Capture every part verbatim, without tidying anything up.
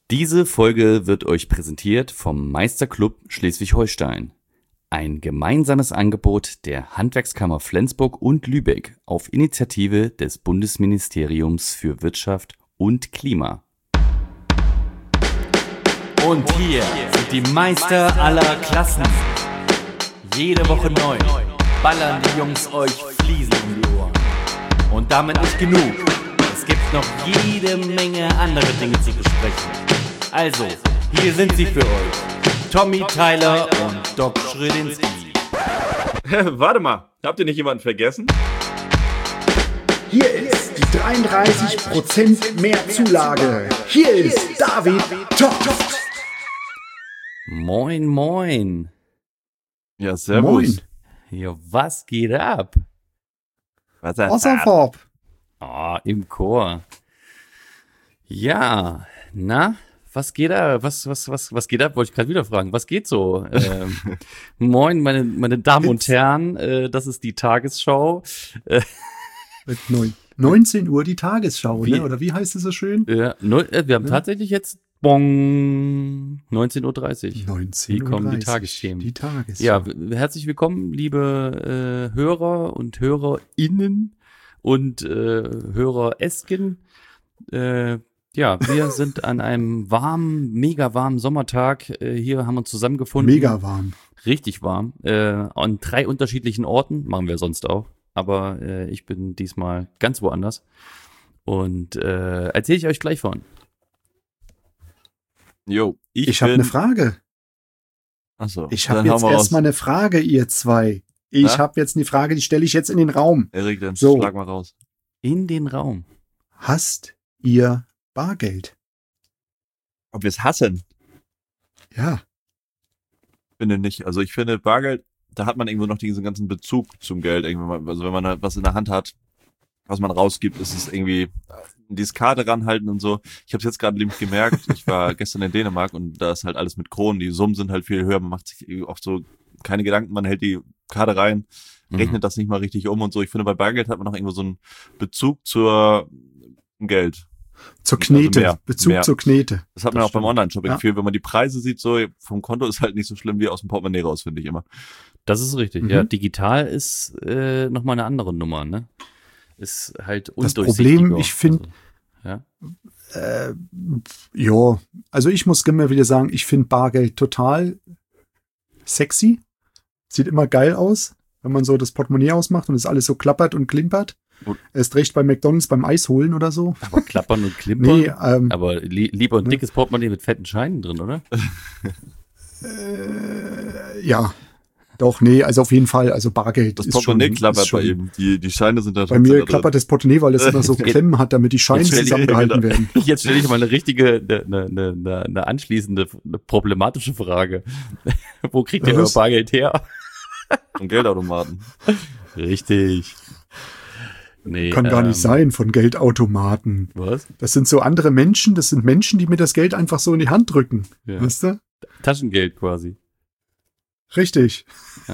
Diese Folge wird euch präsentiert vom Meisterclub Schleswig-Holstein. Ein gemeinsames Angebot der Handwerkskammer Flensburg und Lübeck auf Initiative des Bundesministeriums für Wirtschaft und Klima. Und hier sind die Meister aller Klassen. Jede Woche neu ballern die Jungs euch Fliesen um die Ohren. Und damit nicht genug. Es gibt noch jede Menge andere Dinge zu besprechen. Also, hier sind sie für euch. Tommy Tyler und Doc Schrödinski. Warte mal, habt ihr nicht jemanden vergessen? Hier ist die dreiunddreißig Prozent mehr Zulage. Hier ist David Toft. Moin, moin. Ja, servus. Ja, was geht ab? Was Wasserfarb. Oh, im Chor. Ja, na, was geht ab? Was, was, was, was geht ab? Wollte ich gerade wieder fragen. Was geht so? ähm, moin, meine, meine Damen und Herren, äh, das ist die Tagesschau. Äh, Mit neun, neunzehn Uhr die Tagesschau, Wie? ne? Oder wie heißt es so schön? äh, neun, äh, wir haben Ja. tatsächlich jetzt Bong neunzehn Uhr dreißig. neunzehn Hier Uhr kommen die dreißig. Tagesthemen. Die Tagesschau. Ja, w- herzlich willkommen, liebe äh, Hörer und HörerInnen und äh, HörerEsken. Äh, ja, wir sind an einem warmen, mega warmen Sommertag. Äh, hier haben wir uns zusammengefunden. Mega warm. Richtig warm. Äh, an drei unterschiedlichen Orten. Machen wir sonst auch. Aber äh, ich bin diesmal ganz woanders. Und äh, erzähle ich euch gleich von. Jo, ich, Ich habe bin... eine Frage. Achso, Ich habe dann jetzt hau mal erstmal raus. eine Frage, ihr zwei. Ich Na? habe jetzt eine Frage, die stelle ich jetzt in den Raum. Erik, dann So. schlag mal raus. In den Raum. Hasst ihr Bargeld? Ob wir es hassen? Ja. Finde nicht. Also ich finde, Bargeld, da hat man irgendwo noch diesen ganzen Bezug zum Geld. Irgendwie, mal- also wenn man halt was in der Hand hat, was man rausgibt, ist es irgendwie äh, dieses Karte ranhalten und so. Ich habe es jetzt gerade nämlich gemerkt. Ich war gestern in Dänemark und da ist halt alles mit Kronen. Die Summen sind halt viel höher. Man macht sich irgendwie oft so keine Gedanken. Man hält die Karte rein, rechnet das nicht mal richtig um und so. Ich finde, bei Bargeld hat man noch irgendwo so einen Bezug zur Geld. Zur Also Knete. mehr, Bezug mehr. zur Knete. Das hat man Das auch beim stimmt. Online-Shopping Ja. viel. Wenn man die Preise sieht, so vom Konto ist halt nicht so schlimm wie aus dem Portemonnaie raus, finde ich immer. Das ist richtig. Mhm. Ja, digital ist äh, nochmal eine andere Nummer, ne? Ist halt Das undurchsichtiger. Problem, ich find- Also, ja. Äh, ja, also ich muss immer wieder sagen, ich finde Bargeld total sexy. Sieht immer geil aus, wenn man so das Portemonnaie ausmacht und es alles so klappert und klimpert. Und- Erst recht bei McDonald's beim Eis holen oder so. Aber klappern und klimpern. Nee, ähm, Aber li lieber ein Ne? dickes Portemonnaie mit fetten Scheinen drin, oder? äh, ja. Doch, nee, also auf jeden Fall, also Bargeld Das ist Portemonnaie schon, klappert ist schon, bei ihm. Die, die Scheine sind da Bei trotzdem mir da drin. klappert das Portemonnaie, weil es immer so Klemmen hat, damit die Scheine Jetzt stell ich- zusammengehalten genau. werden. Jetzt stelle ich mal eine richtige, eine, eine, eine, eine anschließende, eine problematische Frage. Wo kriegt ihr Ja, euer was? Bargeld her? Und Geldautomaten. Richtig. Nee, Kann gar nicht ähm, sein von Geldautomaten. Was? Das sind so andere Menschen, das sind Menschen, die mir das Geld einfach so in die Hand drücken. Ja. Weißt du? Taschengeld quasi. Richtig.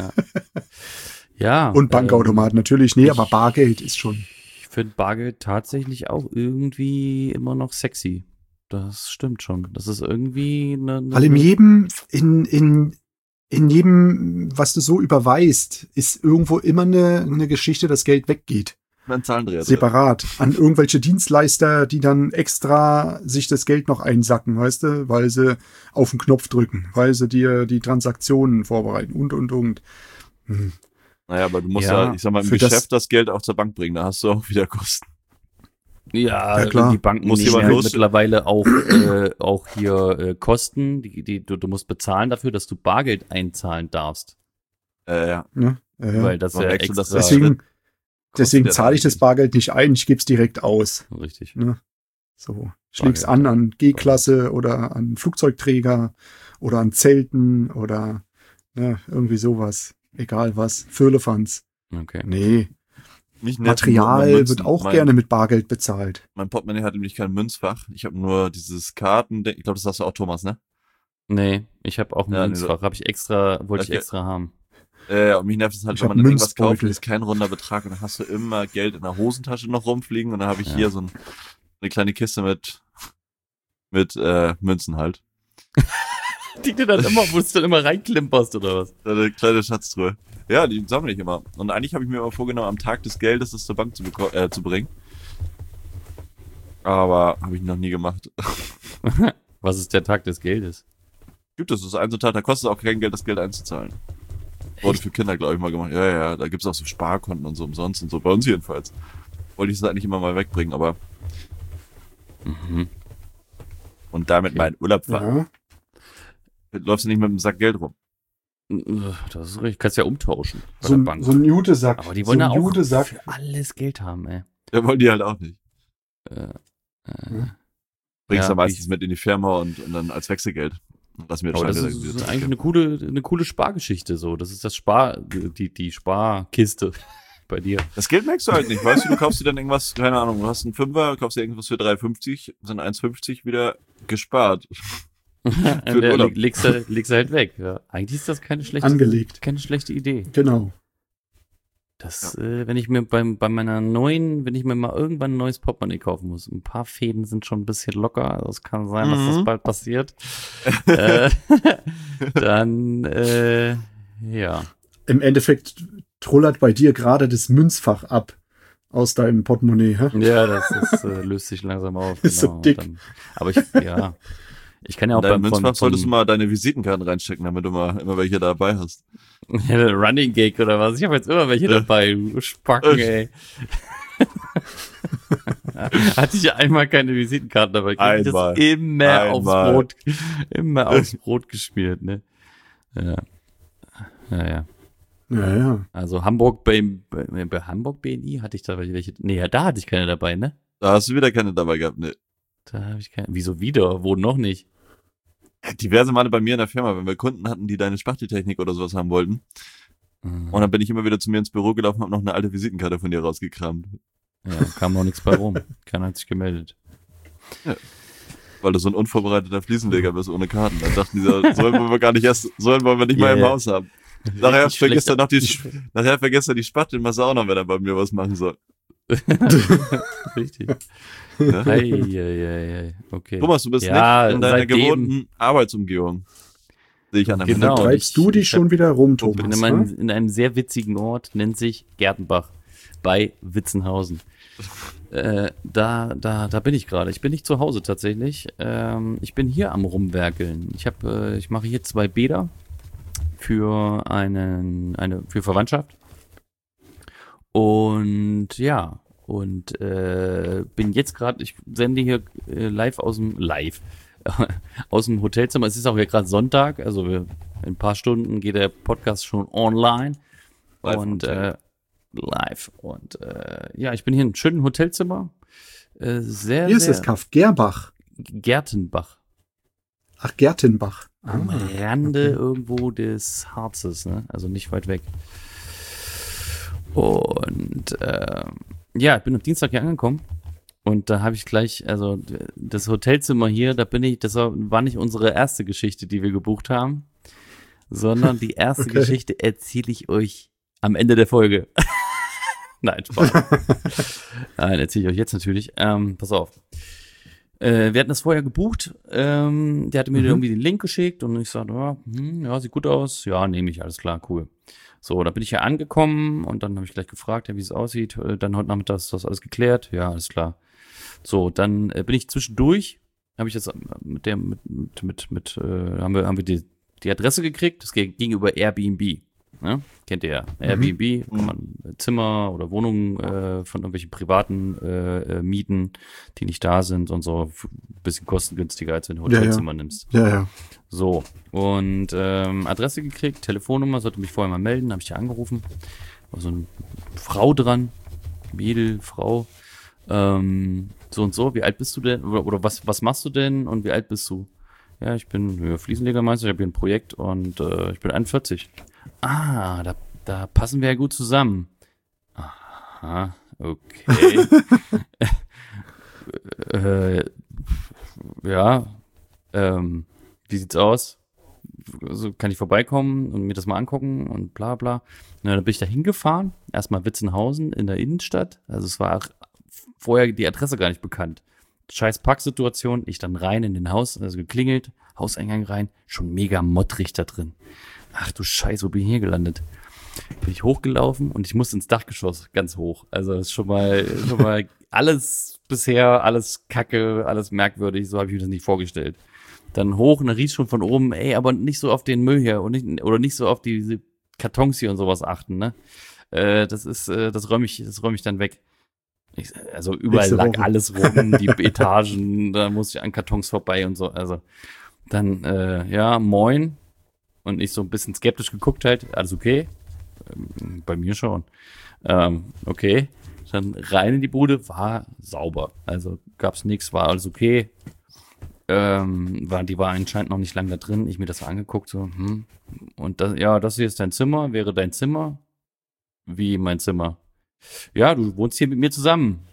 Ja. Und Bankautomat natürlich. Nee, ich- aber Bargeld ist schon. Ich finde Bargeld tatsächlich auch irgendwie immer noch sexy. Das stimmt schon. Das ist irgendwie eine. eine Weil in jedem, in, in, in jedem, was du so überweist, ist irgendwo immer eine, eine Geschichte, dass Geld weggeht. Ein Zahlendreher drin. Separat. An irgendwelche Dienstleister, die dann extra sich das Geld noch einsacken, weißt du, weil sie auf den Knopf drücken, weil sie dir die Transaktionen vorbereiten und, und, und. Hm. Naja, aber du musst Ja, ja, ich sag mal, im für das- Geschäft das, Geld auch zur Bank bringen. Da hast du auch wieder Kosten. Ja, Ja, klar. die Banken Muss nehmen jemand ja los- mittlerweile auch, äh, auch hier äh, Kosten. Die, die, du, du musst bezahlen dafür, dass du Bargeld einzahlen darfst. Äh, ja. Ne? Äh, Weil das man ja wechselt das extra... deswegen deswegen wieder zahle ich das eigentlich. Bargeld nicht ein, ich gebe es direkt aus. Richtig. Ne? So, ich leg's Bargeld. an an G-Klasse oder an Flugzeugträger oder an Zelten oder ne, irgendwie sowas. Egal was. Firlefanz. Okay. Nee, Nicht nett, Material nur Münzen. wird auch mein, gerne mit Bargeld bezahlt. Mein Portemonnaie hat nämlich kein Münzfach. Ich habe nur dieses Karten. Ich glaube, das hast du auch, Thomas, ne? Nee, ich habe auch ein Ja, nee, Münzfach. Habe ich extra, wollte Okay. ich extra haben. Äh, und mich nervt es halt, Ich wenn hab man dann irgendwas kauft, Münzbeutel. ist kein runder Betrag und dann hast du immer Geld in der Hosentasche noch rumfliegen und dann habe ich Ja. hier so ein, eine kleine Kiste mit mit äh, Münzen halt. Die du dann immer, wo du dann immer reinklimperst, oder was? Eine kleine Schatztruhe. Ja, die sammle ich immer. Und eigentlich habe ich mir immer vorgenommen, am Tag des Geldes das zur Bank zu, beko- äh, zu bringen. Aber habe ich noch nie gemacht. Was ist der Tag des Geldes? Gibt es, das ist ein so Tag, da kostet es auch kein Geld, das Geld einzuzahlen. Wurde für Kinder, glaube ich, mal gemacht. Ja, ja, da gibt es auch so Sparkonten und so umsonst und so. Bei uns jedenfalls. Wollte ich das eigentlich immer mal wegbringen, aber... Mhm. Und damit meinen Urlaub fahren. Ja. Läufst du nicht mit einem Sack Geld rum. Das ist richtig. Kannst ja umtauschen bei So, der ein- Bank. so ein Jutesack. Aber die so wollen ein ja auch Jutesack. für alles Geld haben, ey. Ja, wollen die halt auch nicht. Äh, äh, Hm. Bringst Ja, du meistens ich- mit in die Firma und, und dann als Wechselgeld. Und lass mir Aber das Scheine ist, wieder ist zurück. eigentlich eine coole, eine coole Spargeschichte so. Das ist das Spar, die, die Sparkiste bei dir. Das Geld merkst du halt nicht, weißt du, du kaufst dir dann irgendwas, keine Ahnung, du hast einen Fünfer, kaufst dir irgendwas für drei fünfzig, sind eins fünfzig wieder gespart. Und den der Urlaub. leg- legst du, legst du halt weg. Ja. Eigentlich ist das keine schlechte, Angelegt. keine schlechte Idee. Genau. Das, äh, wenn ich mir beim, bei meiner neuen, wenn ich mir mal irgendwann ein neues Portemonnaie kaufen muss, ein paar Fäden sind schon ein bisschen locker, also es kann sein, dass das Mhm. bald passiert. äh, dann, äh, ja. Im Endeffekt trullert bei dir gerade das Münzfach ab aus deinem Portemonnaie. Hä? Ja, das ist, äh, löst sich langsam auf. Ist so genau. Und dick. Dann, aber ich, ja. Ich kann ja auch In deinem beim Münzfach von, solltest du von mal deine Visitenkarten reinstecken, damit du mal immer welche dabei hast. Running Gag oder was. Ich habe jetzt immer welche Ja. dabei. Du Spacken, ey. Hatte ich einmal keine Visitenkarten dabei, krieg ich das Einmal. immer aufs Einmal. Brot, immer aufs Brot geschmiert, ne? Ja. Ja, ja. Ja, ja. Also Hamburg bei, bei, bei Hamburg B N I hatte ich da welche. Nee, ja, da hatte ich keine dabei, ne? Da hast du wieder keine dabei gehabt, ne. Da habe ich keine. Wieso wieder? Wo noch nicht? Diverse Male bei mir in der Firma, wenn wir Kunden hatten, die deine Spachteltechnik oder sowas haben wollten. Mhm. Und dann bin ich immer wieder zu mir ins Büro gelaufen und hab noch eine alte Visitenkarte von dir rausgekramt. Ja, kam noch nichts bei rum. Keiner hat sich gemeldet. Weil du so ein unvorbereiteter Fliesenleger bist ohne Karten. Dann dachten die, so, sollen wir gar nicht erst, sollen wir nicht mal Ja, im ja. Haus haben. Nachher Richtig vergisst er schlecht. noch die, nachher vergisst er die Spachtelmasse auch noch, wenn er bei mir was machen soll. Richtig. Ja? Ei, ei, ei, ei. Okay. Thomas, du bist Ja, nicht in deiner seitdem- gewohnten Arbeitsumgebung. Sehe ich an der Genau. Da und treibst ich- du dich ich schon wieder rum, Ich bin Thomas. in, einem, Ne? in einem sehr witzigen Ort, nennt sich Gertenbach bei Witzenhausen. Äh, da, da, da bin ich gerade. Ich bin nicht zu Hause tatsächlich. Ähm, ich bin hier am Rumwerkeln. Ich habe, äh, ich mache hier zwei Bäder für einen, eine, für Verwandtschaft. Und ja, und äh, bin jetzt gerade, ich sende hier äh, live aus dem Live aus dem Hotelzimmer. Es ist auch ja gerade Sonntag, also wir, in ein paar Stunden geht der Podcast schon online. Live und Hotel. äh, live. Und äh, ja, ich bin hier in einem schönen Hotelzimmer. Äh, sehr, Hier ist sehr das Kaff Gerbach. Gertenbach. Ach, Gertenbach. Am Ah, Rande irgendwo des Harzes, ne? Also nicht weit weg. Und ähm, ja, ich bin am Dienstag hier angekommen. Und da habe ich gleich, also das Hotelzimmer hier, da bin ich, das war, war nicht unsere erste Geschichte, die wir gebucht haben, sondern die erste Okay. Geschichte erzähle ich euch am Ende der Folge. Nein, Spaß. Nein, erzähle ich euch jetzt natürlich. Ähm, pass auf. Äh, wir hatten das vorher gebucht. Ähm, der hatte mir Mhm. irgendwie den Link geschickt und ich sagte, ja, hm, ja, sieht gut aus. Ja, nehme ich, alles klar, cool. So, da bin ich hier angekommen und dann habe ich gleich gefragt, ja, wie es aussieht. Äh, Dann heute Nachmittag ist das alles geklärt. Ja, alles klar. So, dann äh, bin ich zwischendurch, habe ich das äh, mit der, mit, mit, mit, mit äh, haben wir, haben wir die, die Adresse gekriegt. Das ging ging über Airbnb. Ne? Kennt ihr ja. Airbnb, kann man Zimmer oder Wohnungen äh, von irgendwelchen Privaten äh, äh, mieten, die nicht da sind und so. F- Bisschen kostengünstiger, als wenn du ein Ja, ja. Hotelzimmer nimmst. ja, ja. So, und ähm, Adresse gekriegt, Telefonnummer, sollte mich vorher mal melden, habe ich hier angerufen. War so eine Frau dran, Mädel, Frau. Ähm, so und so, wie alt bist du denn? Oder, oder was, was machst du denn und wie alt bist du? Ja, ich bin ja, Fliesenlegermeister, ich habe hier ein Projekt und äh, ich bin einundvierzig. Ah, da, da passen wir ja gut zusammen. Aha, okay. äh, ja, ähm, wie sieht's aus? Also kann ich vorbeikommen und mir das mal angucken und bla bla. Na, dann bin ich da hingefahren, erstmal Witzenhausen in der Innenstadt. Also es war auch vorher die Adresse gar nicht bekannt. scheiß Parksituation, ich dann rein in den Haus, also geklingelt, Hauseingang rein, schon mega mottrig da drin. Ach du Scheiße, wo bin ich hier gelandet? Bin ich hochgelaufen und ich musste ins Dachgeschoss, ganz hoch. Also das ist schon mal, schon mal alles bisher, alles kacke, alles merkwürdig, so habe ich mir das nicht vorgestellt. Dann hoch und dann riecht schon von oben, ey, aber nicht so auf den Müll hier und nicht, oder nicht so auf diese Kartons hier und sowas achten, ne? Äh, das ist, äh, das räume ich, das räume ich dann weg. Ich, also überall Nächste lag Woche. alles rum, die Etagen, da musste ich an Kartons vorbei und so. Also dann, äh, ja, moin. Und ich so ein bisschen skeptisch geguckt halt, alles okay? Ähm, bei mir schon. Ähm, okay. Dann rein in die Bude, war sauber. Also gab's nichts, war alles okay. Ähm, war, die war anscheinend noch nicht lange da drin. Ich mir das angeguckt, so, hm. Und das, ja, das hier ist dein Zimmer, wäre dein Zimmer? Wie mein Zimmer? Ja, du wohnst hier mit mir zusammen.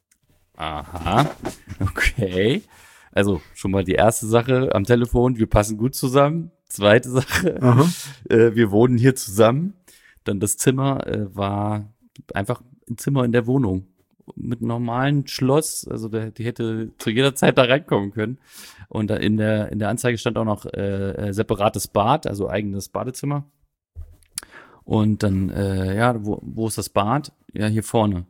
Aha, okay. Also schon mal die erste Sache am Telefon, wir passen gut zusammen. Zweite Sache, Aha. äh, wir wohnen hier zusammen. Dann das Zimmer äh, war einfach ein Zimmer in der Wohnung mit einem normalen Schloss. Also der, die hätte zu jeder Zeit da reinkommen können. Und da in der in der Anzeige stand auch noch äh, äh, separates Bad, also eigenes Badezimmer. Und dann, äh, ja, wo, wo ist das Bad? Ja, hier vorne.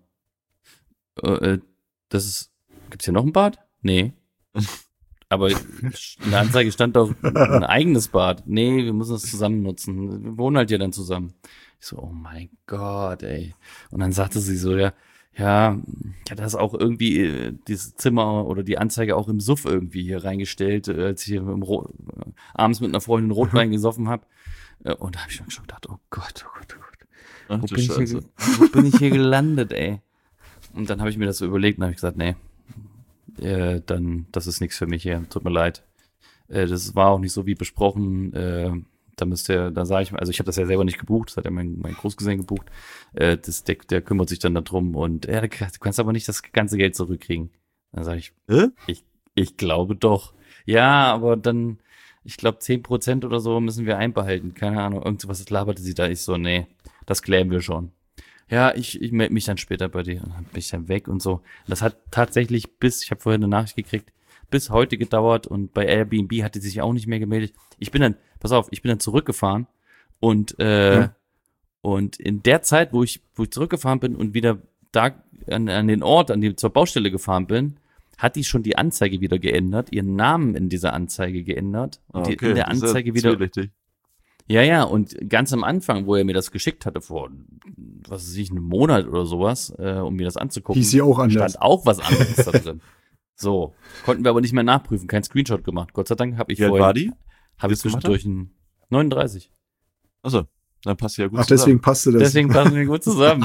Äh, äh, das ist, gibt's hier noch ein Bad? Nee. Aber in der Anzeige stand doch ein eigenes Bad. Nee, wir müssen das zusammen nutzen. Wir wohnen halt hier dann zusammen. Ich so, oh mein Gott, ey. Und dann sagte sie so, ja, ja, ja, das ist auch irgendwie äh, dieses Zimmer oder die Anzeige auch im Suff irgendwie hier reingestellt, äh, als ich hier im Ro- äh, abends mit einer Freundin Rotwein gesoffen habe. Äh, und da habe ich schon gedacht, oh Gott, oh Gott, oh Gott. Ach Wo du bin, ich hier, Scheiße. ge- wo bin ich hier gelandet, ey? Und dann habe ich mir das so überlegt und habe ich gesagt, nee, äh, dann, das ist nichts für mich hier, tut mir leid. Äh, das war auch nicht so wie besprochen, äh, da müsst ihr, da sage ich, also ich habe das ja selber nicht gebucht, das hat ja mein, mein Großgesellen gebucht, äh, das, der, der kümmert sich dann darum und ja, du kannst aber nicht das ganze Geld zurückkriegen. Dann sage ich, Hä? ich, ich glaube doch. Ja, aber dann, ich glaube zehn Prozent oder so müssen wir einbehalten, keine Ahnung, irgendwas laberte sie da, ich so, nee, das klären wir schon. Ja, ich, ich melde mich dann später bei dir und dann bin ich dann weg und so. Das hat tatsächlich bis, ich habe vorhin eine Nachricht gekriegt, bis heute gedauert und bei Airbnb hat die sich auch nicht mehr gemeldet. Ich bin dann, pass auf, ich bin dann zurückgefahren und äh, Ja. und in der Zeit, wo ich wo ich zurückgefahren bin und wieder da an, an den Ort, an die zur Baustelle gefahren bin, hat die schon die Anzeige wieder geändert, ihren Namen in dieser Anzeige geändert und Ah, die, okay, in der das ist ja Anzeige wieder. zwielichtig. Ja, ja, und ganz am Anfang, wo er mir das geschickt hatte, vor, was weiß ich, einem Monat oder sowas, äh, um mir das anzugucken, Hieß sie auch anders. stand auch was anderes da drin. So, konnten wir aber nicht mehr nachprüfen, kein Screenshot gemacht. Gott sei Dank habe ich Wie alt vorhin, war die? habe ich Wie alt zwischendurch ein neununddreißig. Achso, dann passt ja gut Ach, zusammen. deswegen passte das. Deswegen passen wir gut zusammen.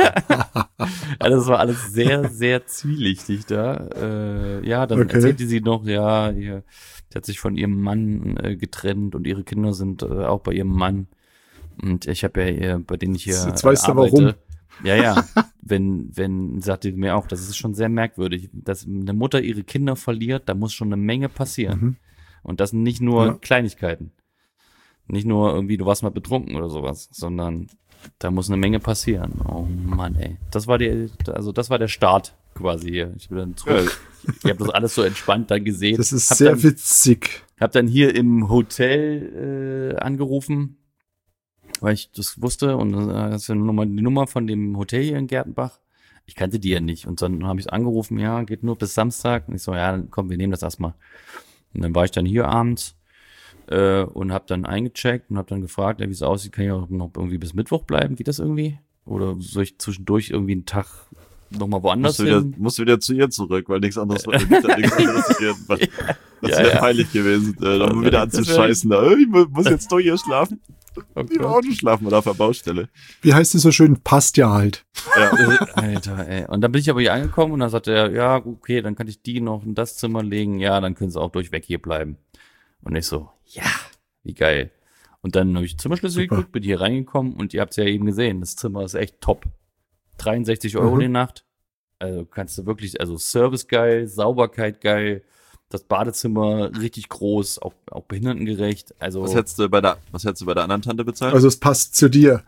Also das war alles sehr, sehr zwielichtig da. Äh, ja, dann Okay. erzählte sie noch, ja, ihr, sie hat sich von ihrem Mann äh, getrennt und ihre Kinder sind äh, auch bei ihrem Mann. Und ich habe ja, ihr, bei denen ich hier Jetzt weißt äh, du, arbeite. warum. Ja, ja. wenn, wenn, sagte sie mir auch, das ist schon sehr merkwürdig, dass eine Mutter ihre Kinder verliert, da muss schon eine Menge passieren. Mhm. Und das sind nicht nur Ja. Kleinigkeiten. Nicht nur irgendwie, du warst mal betrunken oder sowas, sondern da muss eine Menge passieren. Oh Mann, ey. Das war die, also das war der Start quasi hier. Ich bin dann zurück. Ich habe das alles so entspannt dann gesehen. Das ist hab sehr dann, witzig. hab dann hier im Hotel äh, angerufen, weil ich das wusste und äh, das ist ja nur mal die Nummer von dem Hotel hier in Gertenbach. Ich kannte die ja nicht und dann habe ich angerufen, ja, geht nur bis Samstag. Und ich so, ja, dann komm, wir nehmen das erstmal. Und dann war ich dann hier abends äh, und habe dann eingecheckt und habe dann gefragt, ja, wie es aussieht, kann ich auch noch irgendwie bis Mittwoch bleiben? Geht das irgendwie? Oder soll ich zwischendurch irgendwie einen Tag nochmal woanders Musst du, wieder, hin? musst du wieder zu ihr zurück, weil nichts anderes war. nichts anderes hier. Das Ja, wäre ja. peinlich gewesen, äh, da Das wieder wär- anzuscheißen. Da, äh, ich mu- muss jetzt doch hier schlafen. Oh Im Gott. Auto schlafen oder auf der Baustelle. Wie heißt es so schön? Passt ja halt. Ja. Äh, Alter, ey. Und dann bin ich aber hier angekommen und dann sagte er, ja, okay, dann kann ich die noch in das Zimmer legen. Ja, dann können sie auch durchweg hier bleiben. Und ich so, ja, wie geil. Und dann habe ich Zimmerschlüssel Super. geguckt, bin hier reingekommen und ihr habt es ja eben gesehen, das Zimmer ist echt top. dreiundsechzig Euro Mhm. die Nacht. Also kannst du wirklich, also Service geil, Sauberkeit geil, das Badezimmer richtig groß, auch, auch behindertengerecht. Also Was hättest du bei der, was hättest du bei der anderen Tante bezahlt? Also es passt zu dir.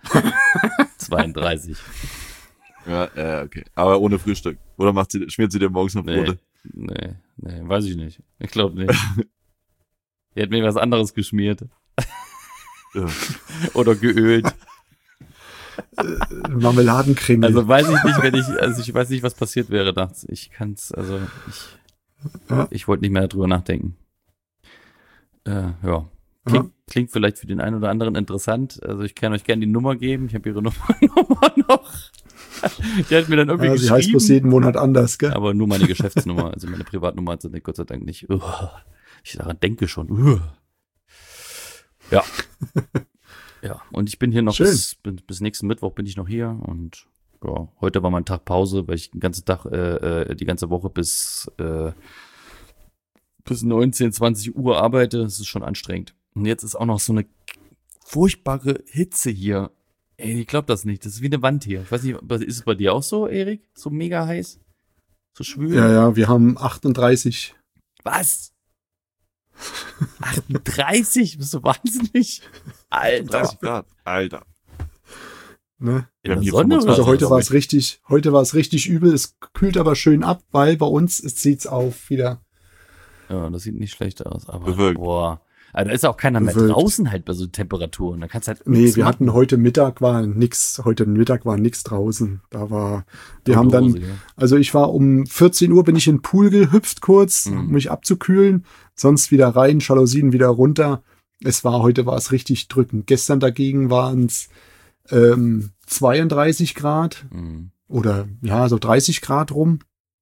zweiunddreißig. ja, ja, okay. Aber ohne Frühstück. Oder macht sie, schmiert sie dir morgens noch Nee. Brote? Nee, nee, weiß ich nicht. Ich glaube nicht. Die hat mir was anderes geschmiert. Ja. Oder geölt. Äh, Marmeladencreme. Also weiß ich nicht, wenn ich, also ich weiß nicht, was passiert wäre nachts. Ich kann's, also ich, Ja. ich wollte nicht mehr darüber nachdenken. Äh, ja. Klingt, Ja. klingt vielleicht für den einen oder anderen interessant. Also ich kann euch gerne die Nummer geben. Ich habe ihre Nummer, Nummer noch. Die hat mir dann irgendwie Ja, sie geschrieben. heißt bloß jeden Monat anders, gell? Aber nur meine Geschäftsnummer, also meine Privatnummer hat sie nicht, Gott sei Dank nicht. Uah, ich daran denke schon. Uah. Ja. Ja, und ich bin hier noch Schön. bis, bis, bis nächsten Mittwoch bin ich noch hier und ja, heute war mein Tag Pause, weil ich den ganzen Tag, äh, äh, die ganze Woche bis, äh, bis neunzehn, zwanzig Uhr arbeite. Das ist schon anstrengend. Und jetzt ist auch noch so eine furchtbare Hitze hier. Ey, ich glaube das nicht. Das ist wie eine Wand hier. Ich weiß nicht, ist es bei dir auch so, Erik? So mega heiß? So schwül? Ja, ja, wir haben achtunddreißig. Was? achtunddreißig? Bist du wahnsinnig? Alter. dreißig Grad. Alter. Ne? In haben der hier Sonne oder Also Also, heute das war ist es richtig, heute war es richtig übel. Es kühlt aber schön ab, weil bei uns es zieht's auf wieder. Ja, das sieht nicht schlecht aus. Aber Bewölkt. boah. Also da ist auch keiner mehr Bewölkt. draußen halt bei so Temperaturen. Da kannst du halt Nee, nichts wir machen. hatten heute Mittag war nix, heute Mittag war nix draußen. Da war, wir haben Tote dann, Hose, ja. also ich war um vierzehn Uhr bin ich in den Pool gehüpft kurz, Mhm. um mich abzukühlen, sonst wieder rein, Jalousien wieder runter. Es war, heute war es richtig drückend. Gestern dagegen waren es ähm, zweiunddreißig Grad Mhm. oder ja, so dreißig Grad rum.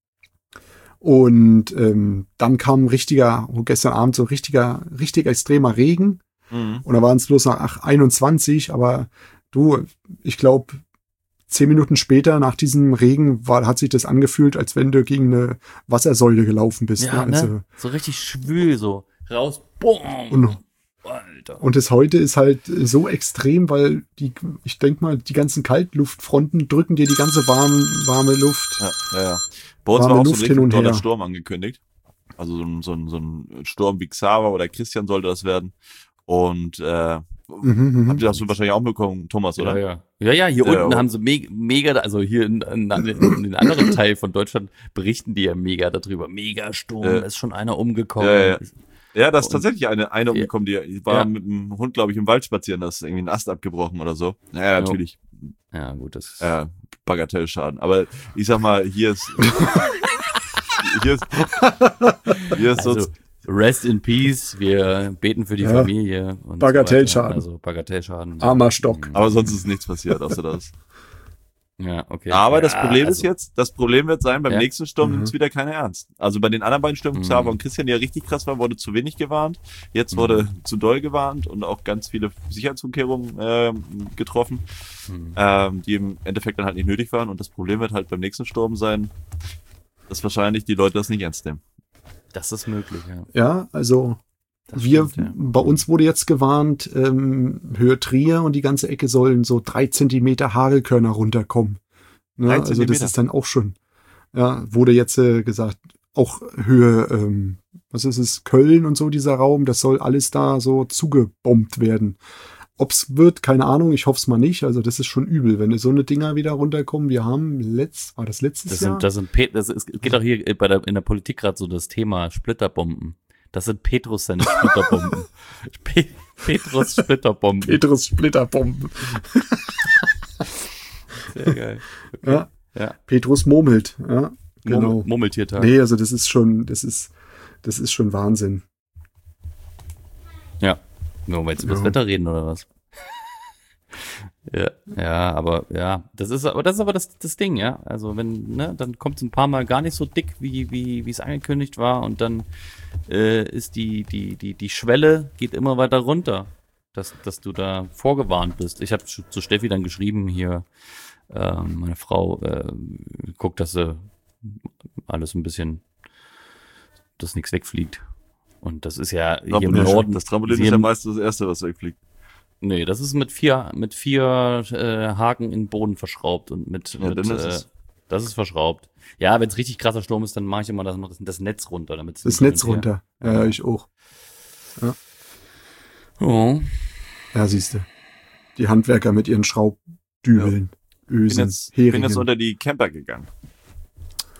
Und ähm, dann kam ein richtiger, gestern Abend so richtiger, richtig extremer Regen. Mhm. Und da waren es bloß noch ach, einundzwanzig, aber du, ich glaube, zehn Minuten später nach diesem Regen war, hat sich das angefühlt, als wenn du gegen eine Wassersäule gelaufen bist. Ja, ne? Also, ne? So richtig schwül, so raus. Boom. und, Alter. und das heute ist halt so extrem, weil die, ich denk mal, die ganzen Kaltluftfronten drücken dir die ganze warme, warme Luft. Ja, ja, ja. Bei uns Warme war auch so Luft ein hin und richtig toller her. Sturm angekündigt. Also so ein, so, ein, so ein Sturm wie Xaver oder Christian sollte das werden. Und äh, Mhm, mhm. habt ihr das wahrscheinlich auch mitbekommen, Thomas, oder? Ja, ja. Ja, ja, hier Ja, unten ja. haben sie mega, mega, also hier in, in, in den anderen Teil von Deutschland berichten die ja mega darüber. Mega Sturm, Ja. da ist schon einer umgekommen. Ja, ja. Ja, da ist Und- tatsächlich eine, eine Ja. umgekommen, die war Ja. mit dem Hund, glaube ich, im Wald spazieren, da ist irgendwie ein Ast abgebrochen oder so. Naja, natürlich, Ja, gut, das äh, Bagatellschaden. Aber ich sag mal, hier ist, hier ist, hier ist also, so, Rest in Peace, wir beten für die Ja. Familie. Und Bagatellschaden. So weiter. Also Bagatellschaden. Armer Stock. aber sonst ist nichts passiert, außer das. Ja, okay. Aber ja, das Problem ist also, jetzt, das Problem wird sein, beim Ja. nächsten Sturm Mhm. nimmt es wieder keiner ernst. Also bei den anderen beiden Stürmen, Mhm. Xaver und Christian, die ja richtig krass waren, wurde zu wenig gewarnt. Jetzt Mhm. wurde zu doll gewarnt und auch ganz viele Sicherheitsumkehrungen ähm, getroffen, hm. ähm, die im Endeffekt dann halt nicht nötig waren. Und das Problem wird halt beim nächsten Sturm sein, dass wahrscheinlich die Leute das nicht ernst nehmen. Das ist möglich, ja. Ja, also Das wir, stimmt, ja. bei uns wurde jetzt gewarnt, ähm, Höhe Trier und die ganze Ecke sollen so drei Zentimeter Hagelkörner runterkommen. Ne? Drei Also das Zentimeter? ist dann auch schon, ja, wurde jetzt äh, gesagt, auch Höhe, ähm, was ist es, Köln und so, dieser Raum, das soll alles da so zugebombt werden. Ob's wird, keine Ahnung, ich hoffe es mal nicht. Also das ist schon übel, wenn so eine Dinger wieder runterkommen. Wir haben letzt, war das letztes Das Jahr? sind, das sind, Pet das ist, es geht auch hier bei der, in der Politik gerade so das Thema Splitterbomben. Das sind Petrus seine Splitterbomben. Pe Petrus Splitterbomben. Petrus Splitterbomben. Sehr geil. Ja. Ja. Petrus murmelt, ja, genau. Murmel Murmeltiertag. Nee, also das ist schon, das ist, das ist schon Wahnsinn. Ja. Nur weil jetzt über das Ja. Wetter reden oder was? ja, ja, aber ja, das ist aber das ist aber das, das Ding, ja. Also wenn, ne, dann kommt es ein paar Mal gar nicht so dick, wie wie wie es angekündigt war, und dann äh, ist die die die die Schwelle geht immer weiter runter, dass dass du da vorgewarnt bist. Ich habe zu Steffi dann geschrieben hier, äh, meine Frau äh, guckt, dass sie alles ein bisschen, dass nichts wegfliegt. Und das ist ja hier im Trampolin. Norden. Das Trampolin hier ist ja im- meistens das Erste, was wegfliegt. Nee, das ist mit vier, mit vier äh, Haken in den Boden verschraubt und mit, Ja, mit dann ist äh, es- das ist verschraubt. Ja, wenn es richtig krasser Sturm ist, dann mache ich immer das, das, das Netz runter, damit es Das nicht Netz hin und runter. Ja, ich auch. her- Oh. Ja, siehst du. Die Handwerker mit ihren Schraubdübeln, Bin Ösen, jetzt, bin jetzt Heringen. unter die Camper gegangen.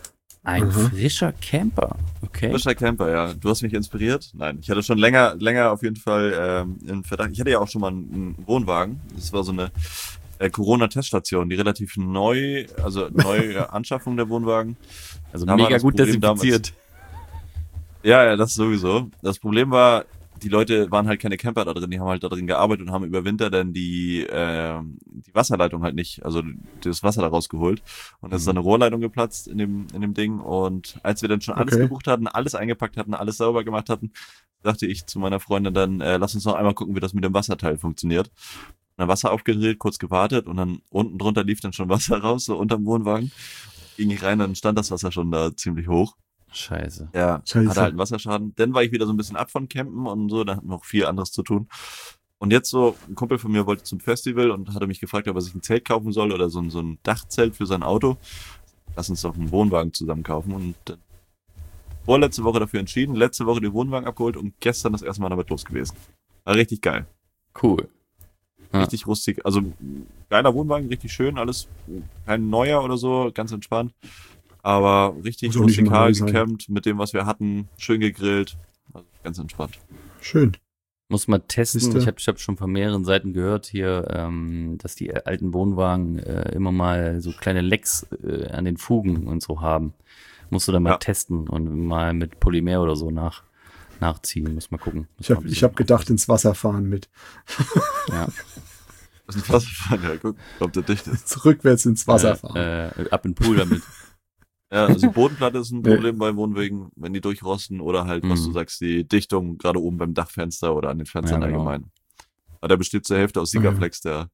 Ein Mhm. frischer Camper. Okay. Frischer Camper, ja. Du hast mich inspiriert. Nein, ich hatte schon länger, länger auf jeden Fall ähm, in Verdacht. Ich hatte ja auch schon mal einen, einen Wohnwagen. Das war so eine äh, Corona-Teststation, die relativ neu, also neue Anschaffung der Wohnwagen. Also Da war mega das gut Problem desinfiziert. Ja, ja, das sowieso. Das Problem war, die Leute waren halt keine Camper da drin, die haben halt da drin gearbeitet und haben über Winter dann die, äh, die Wasserleitung halt nicht, also das Wasser da rausgeholt. Und dann ist da eine Rohrleitung geplatzt in dem, in dem Ding. Und als wir dann schon alles Okay. gebucht hatten, alles eingepackt hatten, alles sauber gemacht hatten, dachte ich zu meiner Freundin dann, äh, lass uns noch einmal gucken, wie das mit dem Wasserteil funktioniert. Und dann Wasser aufgedreht, kurz gewartet und dann unten drunter lief dann schon Wasser raus, so unterm Wohnwagen. Ging ich rein, dann stand das Wasser schon da ziemlich hoch. Scheiße. Ja, Scheiße. hatte halt einen Wasserschaden. Dann war ich wieder so ein bisschen ab von Campen und so, da hatten wir noch viel anderes zu tun. Und jetzt so, ein Kumpel von mir wollte zum Festival und hatte mich gefragt, ob er sich ein Zelt kaufen soll oder so ein, so ein Dachzelt für sein Auto. Lass uns doch einen Wohnwagen zusammen kaufen. Und dann vorletzte Woche dafür entschieden, letzte Woche den Wohnwagen abgeholt und gestern das erste Mal damit los gewesen. War richtig geil. Cool. Ja. Richtig rustig. Also geiler Wohnwagen, richtig schön, alles kein neuer oder so, ganz entspannt. Aber richtig Muss auch nicht immer rustikal neu sein. gecampt, mit dem, was wir hatten, schön gegrillt. Also ganz entspannt. Schön. Muss man testen. Siehste? Ich habe ich hab schon von mehreren Seiten gehört hier, ähm, dass die alten Wohnwagen äh, immer mal so kleine Lecks äh, an den Fugen und so haben. Musst du dann mal Ja. testen und mal mit Polymer oder so nach, nachziehen. Muss mal gucken. Muss Ich mal habe ein ich hab bisschen- gedacht, ins Wasser fahren mit. Ja. Das ist ein Wasserfall, ja, guck, ob der dicht ist. Rückwärts ins Wasser fahren. Äh, äh, ab in den Pool damit. Ja, also die Bodenplatte ist ein Nee. Problem bei Wohnwegen, wenn die durchrosten oder halt, was Mhm. du sagst, die Dichtung gerade oben beim Dachfenster oder an den Fenstern Ja, genau. allgemein. Aber der besteht zur Hälfte aus Siegerflex, der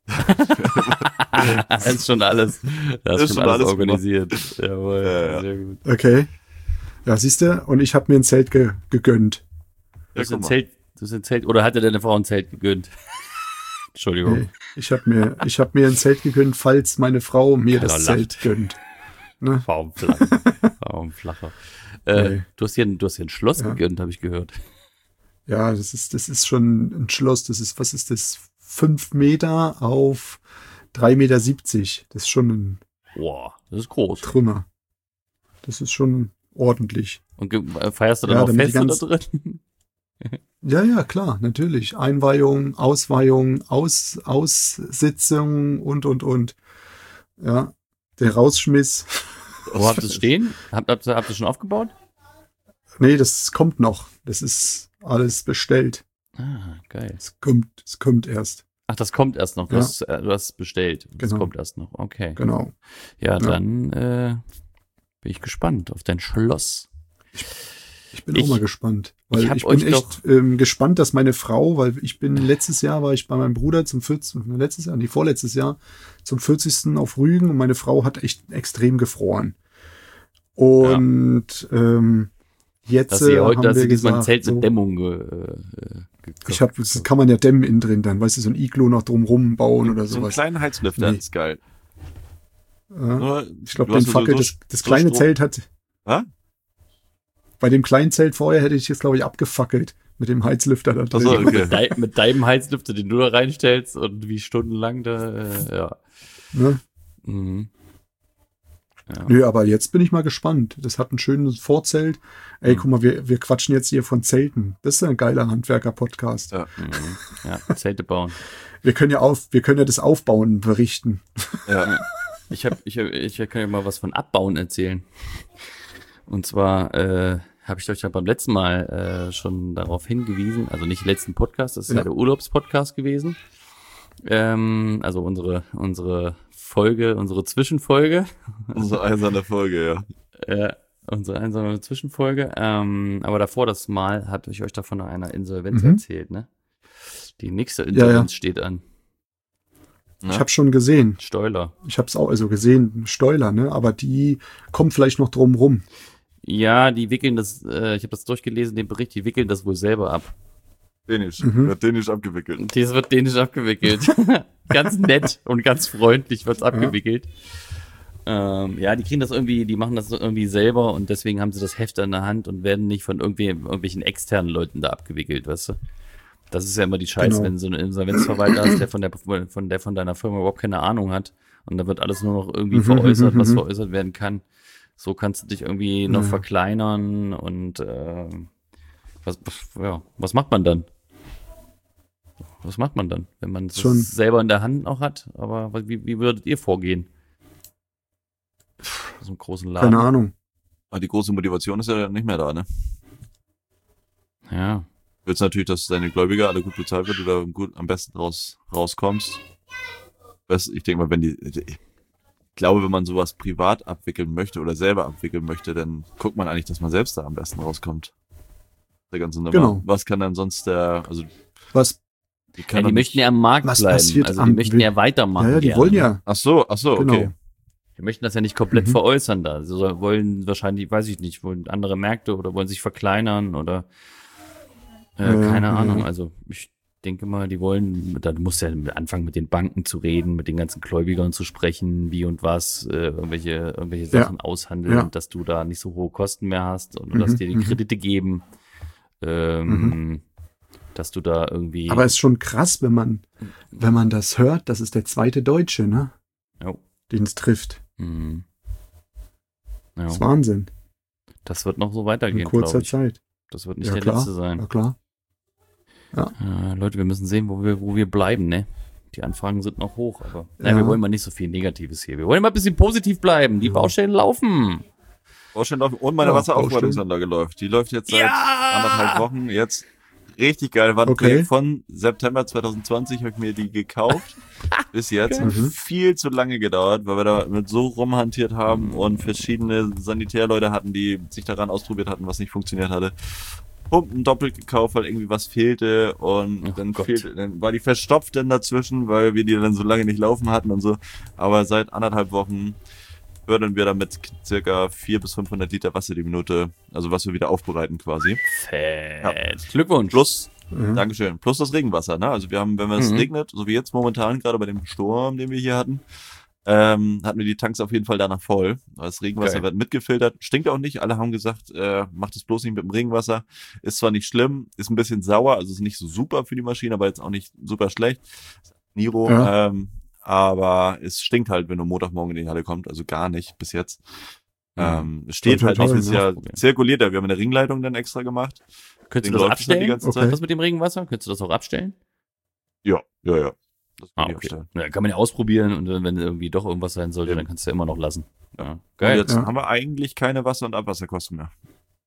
Das ist schon alles, das ist schon alles, alles organisiert. Jawohl, Ja, ja. sehr gut. Okay. Ja, siehst du? Und ich habe mir ein Zelt ge gegönnt. Du Ja, hast ein guck mal. Zelt, du hast ein Zelt, oder hat dir deine Frau ein Zelt gegönnt? Entschuldigung. Nee, ich habe mir, ich hab mir ein Zelt gegönnt, falls meine Frau mir Keiner das lacht. Zelt gönnt. Ne? Warum flacher? Warum flacher? Äh, Nee. du hast hier, ein- du hast hier ein Schloss Ja. gegönnt, habe ich gehört. Ja, das ist, das ist schon ein Schloss. Das ist, was ist das? Fünf Meter auf drei Meter siebzig. Das ist schon ein Boah, das ist groß. Trümmer. Das ist schon ordentlich. Und ge- äh, feierst du dann Ja, auch damit die Feste da ganz- drin? Ja, ja, klar, natürlich. Einweihung, Ausweihung, Aus, Aussitzung und, und, und. Ja, der Rausschmiss. Wo habt ihr es stehen? Habt, habt, ihr- habt ihr schon aufgebaut? Nee, das kommt noch. Das ist alles bestellt. Ah, geil. Es kommt, es kommt erst. Ach, das kommt erst noch. Du, Ja. hast, äh, du hast bestellt. Das Genau. kommt erst noch. Okay. Genau. Ja, Ja. dann äh, bin ich gespannt auf dein Schloss. Ich bin Ich- auch mal gespannt. Weil ich ich, hab bin euch echt ähm, gespannt, dass meine Frau, weil ich bin letztes Jahr war ich bei meinem Bruder zum vierzigsten letztes Jahr, nee, vorletztes Jahr zum vierzigsten auf Rügen und meine Frau hat echt extrem gefroren. Und ähm, jetzt Dass sie äh, heute, haben dass wir sie diesmal ein gesagt, Zelt so, mit Dämmung ge, äh, gekauft. ich habe, das kann man ja dämmen innen drin dann, weißt du, so ein Iglo noch drumrum bauen oder so einen sowas. kleinen Heizlüfter Nee. ist geil. Ja. Nur, Ich glaube, du hast den ja Fackel, sowieso das, das so kleine Strom- Zelt hat, Was? bei dem kleinen Zelt vorher hätte ich jetzt, glaube ich, abgefackelt mit dem Heizlüfter da drin. Ach so, okay. mit, dein, mit deinem Heizlüfter, den du da reinstellst und wie stundenlang da, äh, ja. Ne? Mhm. Ja. Nö, aber jetzt bin ich mal gespannt. Das hat ein schönes Vorzelt. Ey, Mhm. guck mal, wir, wir quatschen jetzt hier von Zelten. Das ist ein geiler Handwerker-Podcast. Ja. Mhm. Ja, Zelte bauen. Wir können ja auf, wir können ja das Aufbauen berichten. Ja. Ich hab, ich, hab, ich kann ja mal was von Abbauen erzählen. Und zwar äh, habe ich euch ja beim letzten Mal äh, schon darauf hingewiesen, also nicht letzten Podcast, das ist ja, Ja. der Urlaubspodcast gewesen. Ähm, also unsere unsere Folge, unsere Zwischenfolge, Unsere eiserne Folge, ja. äh, unsere einsame Zwischenfolge. Ähm, aber davor das Mal hatte ich euch da von einer Insolvenz Mhm. erzählt, ne? Die nächste Insolvenz steht an. Ja. Ich habe schon gesehen. Steuler. Ich habe es auch also gesehen, Steuler, ne? Aber die kommt vielleicht noch drum rum. Ja, die wickeln das, äh, ich habe das durchgelesen, den Bericht, die wickeln das wohl selber ab. Dänisch. Mhm. Wird dänisch abgewickelt. Das wird dänisch abgewickelt. Ganz nett und ganz freundlich wird's abgewickelt. Ähm, ja, die kriegen das irgendwie, die machen das irgendwie selber und deswegen haben sie das Heft in der Hand und werden nicht von irgendwie, irgendwelchen externen Leuten da abgewickelt, weißt du? Das ist ja immer die Scheiße, Genau. wenn du so einen Insolvenzverwalter hast, der von der, von der von deiner Firma überhaupt keine Ahnung hat und da wird alles nur noch irgendwie Mhm, veräußert, mhm, was mhm. veräußert werden kann. So kannst du dich irgendwie noch Ja. verkleinern und äh, was, ja, was macht man dann? Was macht man dann, wenn man es Schon- selber in der Hand noch hat? Aber wie, wie würdet ihr vorgehen? So einen großen Laden. Keine Ahnung. Aber die große Motivation ist ja nicht mehr da, ne? Ja. Du willst natürlich, dass deine Gläubiger alle gut bezahlt wird, du da gut am besten raus, rauskommst. Das, ich denke mal, wenn die, ich glaube, wenn man sowas privat abwickeln möchte oder selber abwickeln möchte, dann guckt man eigentlich, dass man selbst da am besten rauskommt. Der ganze Nummer. Genau. Was kann dann sonst der, also, Was? die Ja, kann die doch möchten nicht, ja am Markt Was bleiben. passiert Also die am möchten Will- ja weitermachen. Ja, ja, die gerne. wollen ja. ach so, ach so, Genau. okay. Die möchten das ja nicht komplett Mhm. veräußern da. Sie so- wollen wahrscheinlich, weiß ich nicht, wollen andere Märkte oder wollen sich verkleinern oder äh, Ja, keine ja. Ahnung. Also ich denke mal, die wollen, da musst du ja anfangen mit den Banken zu reden, mit den ganzen Gläubigern zu sprechen, wie und was, äh, irgendwelche, irgendwelche Ja. Sachen aushandeln, Ja. dass du da nicht so hohe Kosten mehr hast und Mhm, dass dir die mhm. Kredite geben. Ähm, dass du da irgendwie. Aber es ist schon krass, wenn man, wenn man das hört, das ist der zweite Deutsche, ne? Jo. Den es trifft. Mhm. Ja, Das ist Wahnsinn. das wird noch so In weitergehen, kurzer glaube ich. Zeit. Das wird nicht Ja, der klar. letzte sein. Ja, klar. Äh, Leute, wir müssen sehen, wo wir, wo wir bleiben, ne? Die Anfragen sind noch hoch, aber Ja. ja. wir wollen mal nicht so viel Negatives hier. Wir wollen mal ein bisschen positiv bleiben. Die Ja. Baustellen laufen. Baustellen laufen und meine Ja, Wasseraufbereitungsanlage läuft. Die läuft jetzt seit Ja! anderthalb Wochen jetzt. Richtig geil. War ein Okay. Projekt von September zwanzig zwanzig, habe ich mir die gekauft. Bis jetzt. Geil. Hat viel zu lange gedauert, weil wir da mit so rumhantiert haben und verschiedene Sanitärleute hatten, die sich daran ausprobiert hatten, was nicht funktioniert hatte. Pumpen doppelt gekauft, weil irgendwie was fehlte und Oh dann Gott. fehlte, dann war die verstopft dann dazwischen, weil wir die dann so lange nicht laufen hatten und so. Aber seit anderthalb Wochen fördern wir damit circa vierhundert bis fünfhundert Liter Wasser die Minute, also was wir wieder aufbereiten quasi. Fett. Glückwunsch. Plus, Ja. Dankeschön, plus das Regenwasser, ne? Also wir haben, wenn es Mhm. regnet, so wie jetzt momentan, gerade bei dem Sturm, den wir hier hatten, ähm, hatten wir die Tanks auf jeden Fall danach voll. Das Regenwasser Geil. wird mitgefiltert, stinkt auch nicht. Alle haben gesagt, äh, macht es bloß nicht mit dem Regenwasser. Ist zwar nicht schlimm, ist ein bisschen sauer, also ist nicht so super für die Maschine, aber jetzt auch nicht super schlecht. Niro, Ja. ähm, aber es stinkt halt, wenn du Montagmorgen in die Halle kommt, also gar nicht bis jetzt. Ähm, es steht Toll, halt toll, nicht, es ist toll, ja ja. zirkuliert, ja. Wir haben eine Ringleitung dann extra gemacht. Könntest Den du das läuft es halt die abstellen? ganze Okay. Zeit. Was mit dem Regenwasser? Könntest du das auch abstellen? Ja, ja, ja. Das Ah, kann ich okay. abstellen. Ja, kann man ja ausprobieren und dann, wenn irgendwie doch irgendwas sein sollte, Eben. dann kannst du ja immer noch lassen. Ja. Und Geil. jetzt Ja. haben wir eigentlich keine Wasser- und Abwasserkosten mehr.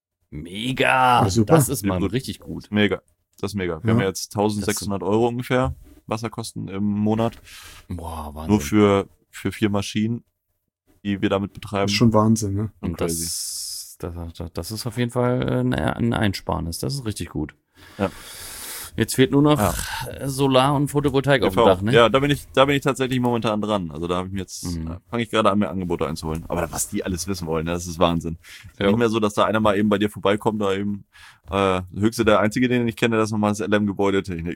Mega. Ja, super. Das ist mal Gut. richtig gut. Das ist mega. Das ist mega. Wir Ja. haben jetzt eintausendsechshundert Euro ungefähr Wasserkosten im Monat. Boah, Wahnsinn. Nur für, für vier Maschinen, die wir damit betreiben. Das ist schon Wahnsinn, ne? Und crazy. das, das, das, das ist auf jeden Fall ein, ein Einsparnis. Das ist richtig gut. Ja. Jetzt fehlt nur noch Ja. Solar und Photovoltaik auf dem P V. Dach, ne? Ja, da bin ich, da bin ich tatsächlich momentan dran. Also da habe ich mir jetzt, Mhm. äh, fange ich gerade an, mir Angebote einzuholen. Aber was die alles wissen wollen, ne, das ist Wahnsinn. Ist Ja. nicht mehr so, dass da einer mal eben bei dir vorbeikommt oder eben, äh, höchste der Einzige, den ich kenne, das ist nochmal das L M-Gebäudetechnik.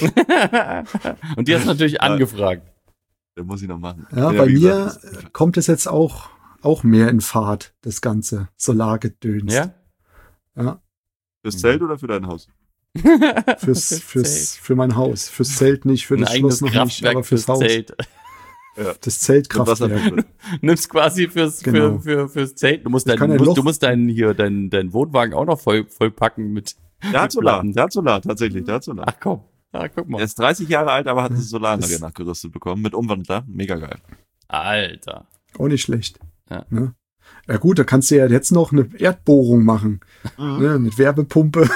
Und die hast du natürlich angefragt. Den muss ich noch machen. Ja, Ja, bei wie mir gesagt, das- kommt es jetzt auch, auch mehr in Fahrt, das ganze Solargedöns. Ja? Ja. Fürs Zelt oder für dein Haus? Fürs, fürs, für mein Haus. Fürs Zelt nicht, für Ein das eigenes Schloss noch nicht, Kraftwerk aber fürs, fürs Haus. Zelt. Das Zeltkraftwerk. Wasserpumpe. Nimmst quasi fürs, Genau. für, für, fürs Zelt. Du musst, Ich dein, kann du ein musst, Loch- du musst deinen hier, deinen, deinen Wohnwagen auch noch voll, voll packen mit. Der hat Solar, Platten. der hat Solar, tatsächlich, der hat Solar. Ach komm. Ah, guck mal. Er ist dreißig Jahre alt, aber hat eine Das- Solaranlage nachgerüstet bekommen mit Umwandler. Mega geil. Alter. Auch nicht schlecht. Ja. Ne? Ja gut, da kannst du ja jetzt noch eine Erdbohrung machen. Mhm. Ne? Mit Wärmepumpe.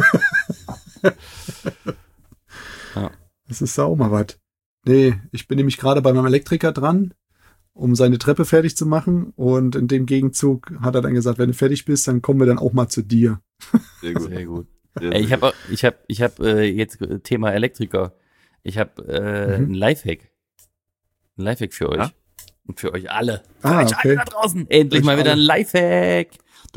Ja. Das ist auch mal was. Nee, ich bin nämlich gerade bei meinem Elektriker dran, um seine Treppe fertig zu machen. Und in dem Gegenzug hat er dann gesagt, wenn du fertig bist, dann kommen wir dann auch mal zu dir. Sehr gut. Sehr gut. Sehr, Ey, ich sehr habe ich hab, ich hab, äh, jetzt äh, Thema Elektriker. Ich habe äh, Mhm. ein Lifehack. Ein Lifehack für euch. Ja? Und für euch alle. Für Ah, euch alle okay. da draußen. Endlich Euch mal wieder alle. ein Lifehack.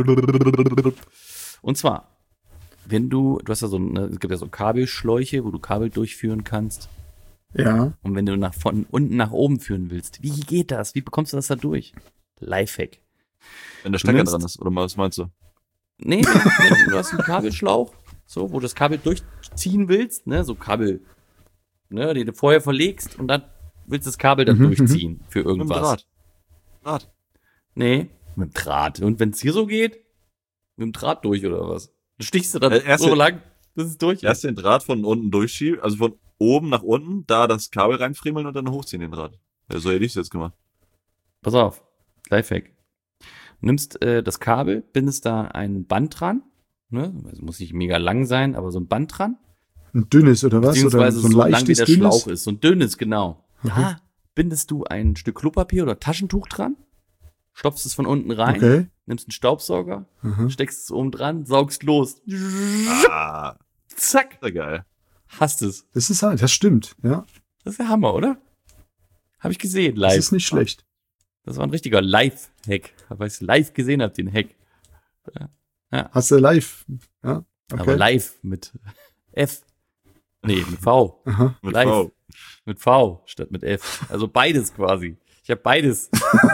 Und zwar, wenn du, du hast ja so, eine, es gibt ja so Kabelschläuche, wo du Kabel durchführen kannst. Ja. Und wenn du nach, von unten nach oben führen willst, wie geht das? Wie bekommst du das da durch? Lifehack. gut. Wenn der Stecker nimmst- dran ist, oder was meinst du? Nee, wenn du hast einen Kabelschlauch, so, wo du das Kabel durchziehen willst, ne, so Kabel, ne, den du vorher verlegst und dann willst du das Kabel dann Mhm, durchziehen für Mit dem irgendwas. Draht. Draht. Nee, mit dem Draht. Und wenn es hier so geht, mit dem Draht durch oder was? Du stichst du dann Äh, erst so den- lang, bis es durch ist. Erst den Draht von unten durchschieben, also von oben nach unten, da das Kabel reinfriemeln und dann hochziehen den Draht. Ja, so hätte ich es jetzt gemacht. Pass auf, Lifehack. Du nimmst äh, das Kabel, bindest da ein Band dran, ne? Also muss nicht mega lang sein, aber so ein Band dran. Ein dünnes oder was? Oder Beziehungsweise so ein so lang wie leichtes der dünnes? Schlauch ist. So ein dünnes, genau. Da bindest du ein Stück Klopapier oder Taschentuch dran, stopfst es von unten rein, Okay. nimmst einen Staubsauger, Aha. steckst es oben dran, saugst los. Ah, Zack, sehr geil. hast es. Das ist halt, das stimmt, ja. Das ist der Hammer, oder? Habe ich gesehen, live. Das ist nicht schlecht. Das war ein richtiger Live-Hack. Weil ich es live gesehen habe, den Hack. Hast du live? Ja. Okay. Aber live mit F. Nee, mit V. Aha. Mit Live. V. Mit V statt mit F. Also beides quasi. Ich habe beides.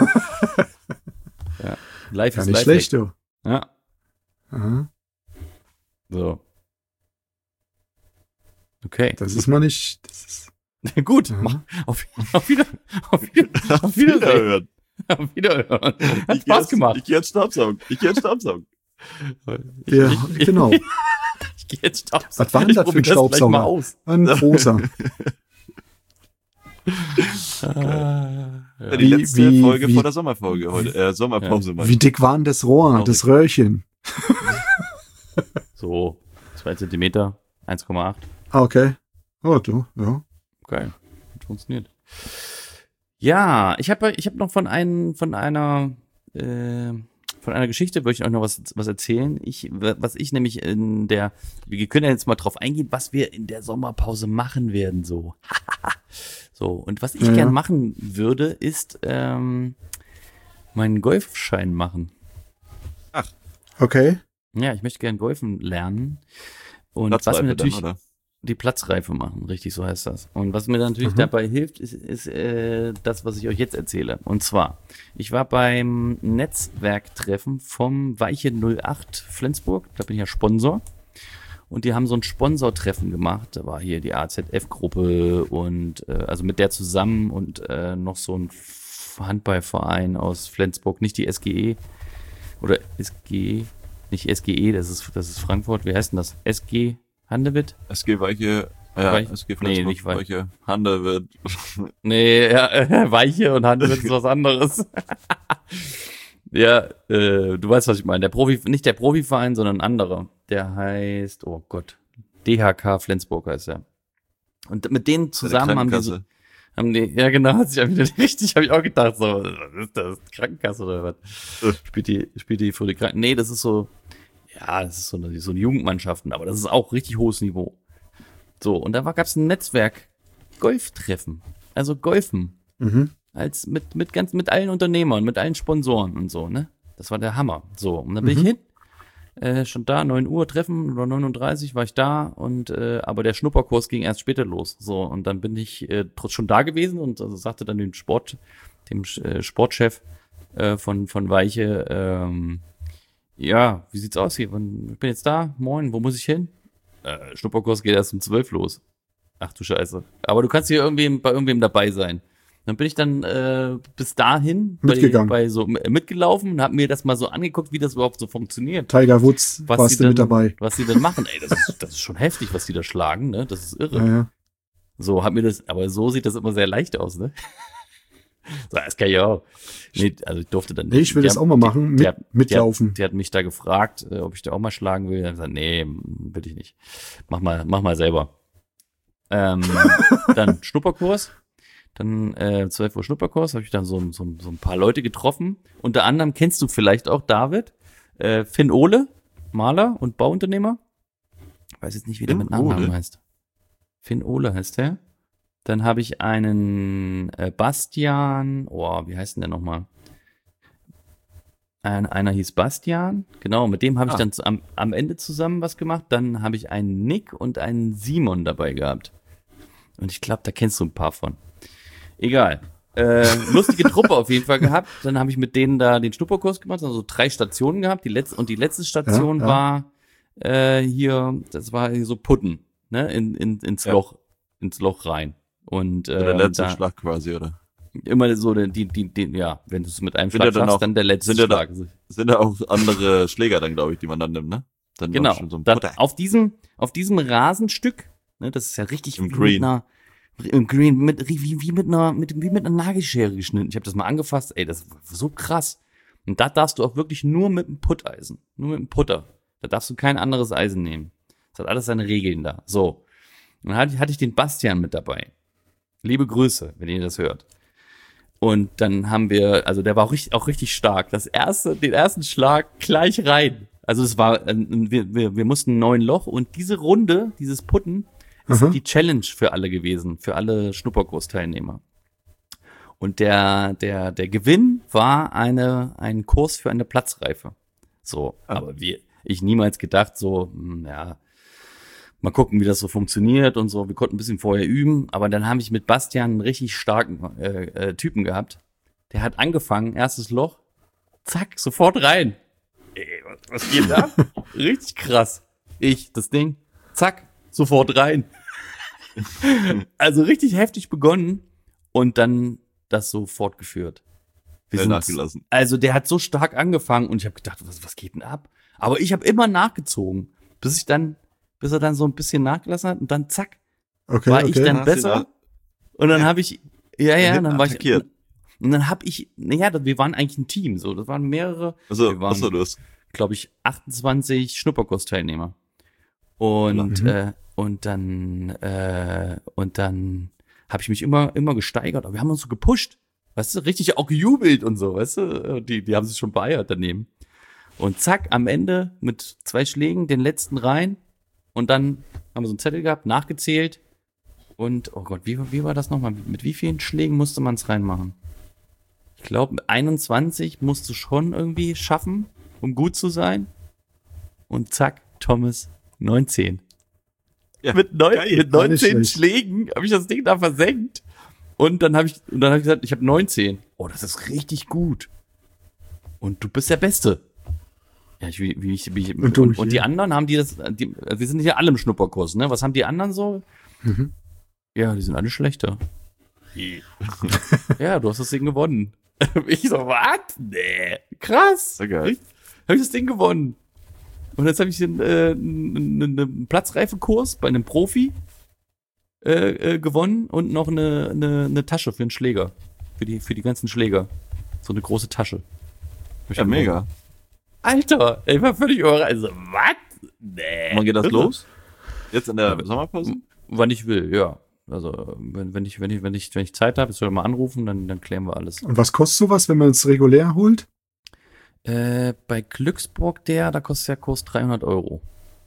ja. Live Ja, ist nicht Live. schlecht, du. Ja. Aha. So. Okay. Das ist mal nicht, das ist, Gut. Aha. Mach, auf, auf, wieder, auf, wieder, auf Wiedersehen. Wiederhören. Auf Wiederhören. Hat Ich geh Spaß jetzt- gemacht. Ich gehe jetzt Staubsaugen. Ich gehe jetzt Staubsaugen. ja, ich- genau. Ich gehe jetzt Staubsaugen. Was war denn Ich das für ein probier gleich mal Staubsauger? aus. Ein großer. Ah, ja. Die Wie- letzte wie- Folge wie- vor der Sommerfolge heute. Äh, Sommerpause mal. Wie dick war denn das Rohr, das Röhrchen? So, zwei Zentimeter, eins Komma acht. Ah, okay. Oh, du, ja. Geil. Hat funktioniert. Ja, ich habe ich hab noch von einem, von einer, äh, von einer Geschichte, würde ich euch noch was, was erzählen. Ich, was ich nämlich in der, wir können ja jetzt mal drauf eingehen, was wir in der Sommerpause machen werden, so. So, und was ich Ja, gern ja. machen würde, ist, ähm, meinen Golfschein machen. Okay. Ja, ich möchte gern golfen lernen. Und was Platzreife mir dann, natürlich, oder? die Platzreife machen, richtig, so heißt das. Und was mir natürlich Mhm. dabei hilft, ist, ist äh, das, was ich euch jetzt erzähle. Und zwar, ich war beim Netzwerktreffen vom Weiche null acht Flensburg, da bin ich ja Sponsor. Und die haben so ein Sponsortreffen gemacht. Da war hier die A Z F-Gruppe und äh, also mit der zusammen und äh, noch so ein F- Handballverein aus Flensburg, nicht die S G E oder S G, nicht S G E, das ist, das ist Frankfurt. Wie heißt denn das? S G Handewitt? S G Weiche, ja, Weich- S G nee, Flensburg, nicht Weich. Weiche, Hande wird. Nee, ja, äh, Weiche und Handewitt ist was anderes. Ja, äh, du weißt, was ich meine. Der Profi, nicht der Profiverein, sondern ein anderer. Der heißt, oh Gott, D H K Flensburg heißt er. Und mit denen zusammen haben die so, haben die, ja genau, hat sich wieder richtig, habe ich auch gedacht, so, was ist das, Krankenkasse oder was? Äh. Spielt die, spielt die für die Kranken? Nee, das ist so, ja, das ist so eine, so eine Jugendmannschaften, aber das ist auch richtig hohes Niveau. So, und da gab es ein Netzwerk Golftreffen, also Golfen, Mhm. als mit, mit ganz, mit allen Unternehmern, mit allen Sponsoren und so, ne? Das war der Hammer. So, und dann bin Mhm. ich hin, äh, schon da, neun Uhr Treffen oder neununddreißig war ich da und äh, aber der Schnupperkurs ging erst später los. So, und dann bin ich äh, trotz schon da gewesen und also sagte dann dem Sport, dem äh, Sportchef äh, von, von Weiche, ähm, ja, wie sieht's aus hier? Wann- Ich bin jetzt da, moin, wo muss ich hin? Äh, Schnupperkurs geht erst um zwölf los. Ach du Scheiße. Aber du kannst hier irgendwem, bei irgendwem dabei sein. Dann bin ich dann äh, bis dahin Mitgegangen. Bei, bei so äh, mitgelaufen und habe mir das mal so angeguckt, wie das überhaupt so funktioniert. Tiger Woods, Was warst sie du denn, mit dabei. Was sie denn machen. Ey, das ist, das ist schon heftig, was die da schlagen, ne? Das ist irre. Ja, ja. So hat mir das, aber so sieht das immer sehr leicht aus, ne? So, das kann ich auch. Nee, also ich durfte dann Nee, ich will die das haben- auch mal machen, die, mit, die, hat, mitlaufen. die hat mich da gefragt, äh, ob ich da auch mal schlagen will. Dann hab ich gesagt, nee, will ich nicht. Mach mal, mach mal selber. Ähm, dann Schnupperkurs. Dann äh, zwölf Uhr Schnupperkurs, habe ich dann so, so, so ein paar Leute getroffen. Unter anderem kennst du vielleicht auch David, äh, Finn Ohle, Maler und Bauunternehmer. Ich weiß jetzt nicht, wie der Finn mit Nachnamen Ohle? heißt. Finn Ohle heißt der. Dann habe ich einen äh, Bastian, oh, wie heißt denn der nochmal? Ein, einer hieß Bastian, genau, mit dem habe ich Ah. dann zu, am, am Ende zusammen was gemacht. Dann habe ich einen Nick und einen Simon dabei gehabt. Und ich glaube, da kennst du ein paar von. Egal. Äh, lustige Truppe auf jeden Fall gehabt. Dann habe ich mit denen da den Schnupperkurs gemacht, also drei Stationen gehabt. Die letzte, und die letzte Station Ja, ja. war äh, hier, das war hier so Putten, ne, in, in, ins Ja. Loch, ins Loch rein. Und Der äh, letzte da, Schlag quasi, oder? immer so, die, die, die, ja, wenn du es mit einem Sind Schlag ja dann schaffst, auch- dann der letzte sind ja da- Schlag. Sind da auch andere Schläger dann, glaube ich, die man dann nimmt, ne? Dann Genau. schon so ein Dann Putter. auf diesem, auf diesem Rasenstück, ne, das ist ja richtig Im wie Green. mit einer, im Green, mit, wie, wie mit einer, mit, wie mit einer Nagelschere geschnitten. Ich habe das mal angefasst, ey, das war so krass. Und da darfst du auch wirklich nur mit dem Putteisen, nur mit dem Putter. Da darfst du kein anderes Eisen nehmen. Das hat alles seine Regeln da. So. Und dann hatte, hatte ich den Bastian mit dabei. Liebe Grüße, wenn ihr das hört. Und dann haben wir, also der war auch richtig, auch richtig stark. Das erste, den ersten Schlag gleich rein. Also es war, äh, wir, wir, wir mussten ein neun Loch und diese Runde, dieses Putten, ist Aha. die Challenge für alle gewesen, für alle Schnupperkurs-Teilnehmer. Und der, der, der Gewinn war eine, ein Kurs für eine Platzreife. So, Ah. aber wir, ich niemals gedacht, so, hm, ja, mal gucken, wie das so funktioniert und so. Wir konnten ein bisschen vorher üben, aber dann habe ich mit Bastian einen richtig starken äh, äh, Typen gehabt. Der hat angefangen, erstes Loch, zack, sofort rein. Ey, was, was geht da? Richtig krass. Ich, das Ding, zack, sofort rein. Also richtig heftig begonnen und dann das so fortgeführt. Wir Schnell sind- nachgelassen. Also der hat so stark angefangen und ich habe gedacht, was, was geht denn ab? Aber ich habe immer nachgezogen, bis ich dann, bis er dann so ein bisschen nachgelassen hat und dann zack. Okay, War okay. ich dann Hast du besser? ihn Und dann habe ich, ja, ja, hinten dann war ich, attackiert. und dann habe ich, naja, wir waren eigentlich ein Team, so, das waren mehrere, Also, wir waren, achso, du hast. glaube ich, achtundzwanzig Schnupperkurs-Teilnehmer. Und, Mhm. äh, und dann, äh, und dann habe ich mich immer, immer gesteigert, aber wir haben uns so gepusht, weißt du, richtig auch gejubelt und so, weißt du, die, die haben sich schon beeiert daneben. Und zack, am Ende mit zwei Schlägen den letzten rein und dann haben wir so einen Zettel gehabt, nachgezählt und, oh Gott, wie, wie war das nochmal? Mit wie vielen Schlägen musste man es reinmachen? Ich glaube, einundzwanzig musst du schon irgendwie schaffen, um gut zu sein. Und zack, Thomas, neunzehn. Ja, mit, neun, geil. mit War nicht neunzehn schlecht. Schlägen habe ich das Ding da versenkt. Und dann habe ich, und dann habe ich gesagt, ich habe neunzehn. Oh, das ist richtig gut. Und du bist der Beste. Ja, ich, wie, wie ich, wie ich, Und und, du, und, die ja. anderen haben die das, die, wir sind ja alle im Schnupperkurs, ne? Was haben die anderen so? Mhm. Ja, die sind alle schlechter. Ja, du hast das Ding gewonnen. Ich so, was? Nee, krass. Sehr geil. Habe ich das Ding gewonnen. Und jetzt habe ich einen, äh, einen, einen Platzreifekurs bei einem Profi äh, äh, gewonnen und noch eine, eine, eine Tasche für einen Schläger. Für die, für die ganzen Schläger. So eine große Tasche. Hab ich Ja, gewonnen. mega. Alter, ich war völlig überrascht. Also, was? Nee. Wann geht das Irre. los? Jetzt in der Ja, Sommerpause? Wann ich will, ja. Also, wenn, wenn ich, wenn ich, wenn ich, wenn ich Zeit habe, ich soll mal anrufen, dann, dann klären wir alles. Und was kostet sowas, wenn man es regulär holt? Äh, bei Glücksburg, der, da kostet der Kurs dreihundert Euro.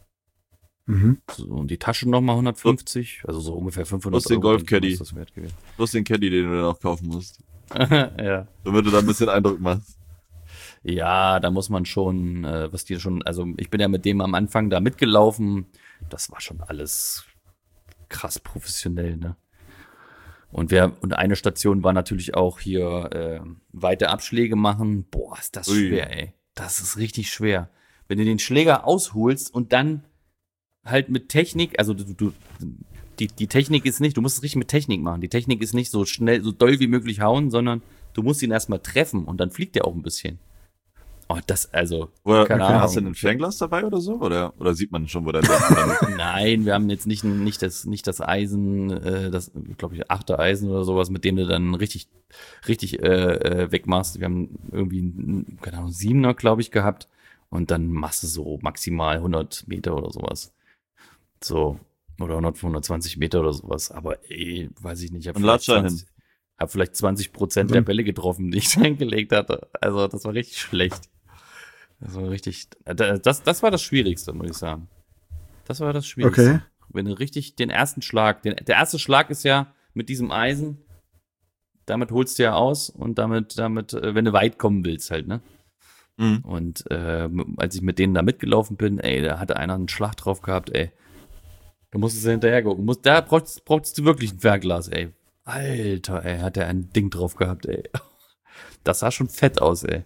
Mhm. So, und die Tasche nochmal hundertfünfzig, also so ungefähr fünfhundert Plus den Euro. denke ich, Golfcaddy. ist das wert gewesen. Plus den Caddy, den du dann auch kaufen musst. Ja. Damit du da ein bisschen Eindruck machst. Ja, da muss man schon, äh, was die schon, also ich bin ja mit dem am Anfang da mitgelaufen, das war schon alles krass professionell, ne? Und wir, und eine Station war natürlich auch hier äh, weite Abschläge machen. Boah, ist das Ui. schwer, ey. Das ist richtig schwer. Wenn du den Schläger ausholst und dann halt mit Technik, also du, du die, die Technik ist nicht, du musst es richtig mit Technik machen. Die Technik ist nicht so schnell, so doll wie möglich hauen, sondern du musst ihn erstmal treffen und dann fliegt er auch ein bisschen. Oh, das, also, Oder Keine okay, Ahnung. hast du ein Fernglas dabei oder so? Oder, oder sieht man schon, wo der ist? nein, wir haben jetzt nicht, nicht das, nicht das Eisen, äh, das, glaube ich, achte Eisen oder sowas, mit dem du dann richtig, richtig äh, äh, wegmachst. Wir haben irgendwie, einen, keine Ahnung, Siebener, glaube ich, gehabt. Und dann machst du so maximal hundert Meter oder sowas. So, oder hundert, hundertzwanzig Meter oder sowas. Aber ey, weiß ich nicht. Ich hab Und vielleicht latscht da zwanzig hab vielleicht zwanzig Prozent Und der dann- Bälle getroffen, die ich reingelegt hatte. Also, das war richtig schlecht. Das war richtig, das, das war das Schwierigste, muss ich sagen. Das war das Schwierigste. Okay. Wenn du richtig den ersten Schlag, den, der erste Schlag ist ja mit diesem Eisen, damit holst du ja aus und damit, damit, äh, wenn du weit kommen willst halt, ne? Mhm. Und äh, als ich mit denen da mitgelaufen bin, ey, da hatte einer einen Schlag drauf gehabt, ey. Da musstest du hinterher gucken. Musst, da brauchst, brauchst du wirklich ein Fernglas, ey. Alter, ey, hat er ein Ding drauf gehabt, ey. Das sah schon fett aus, ey.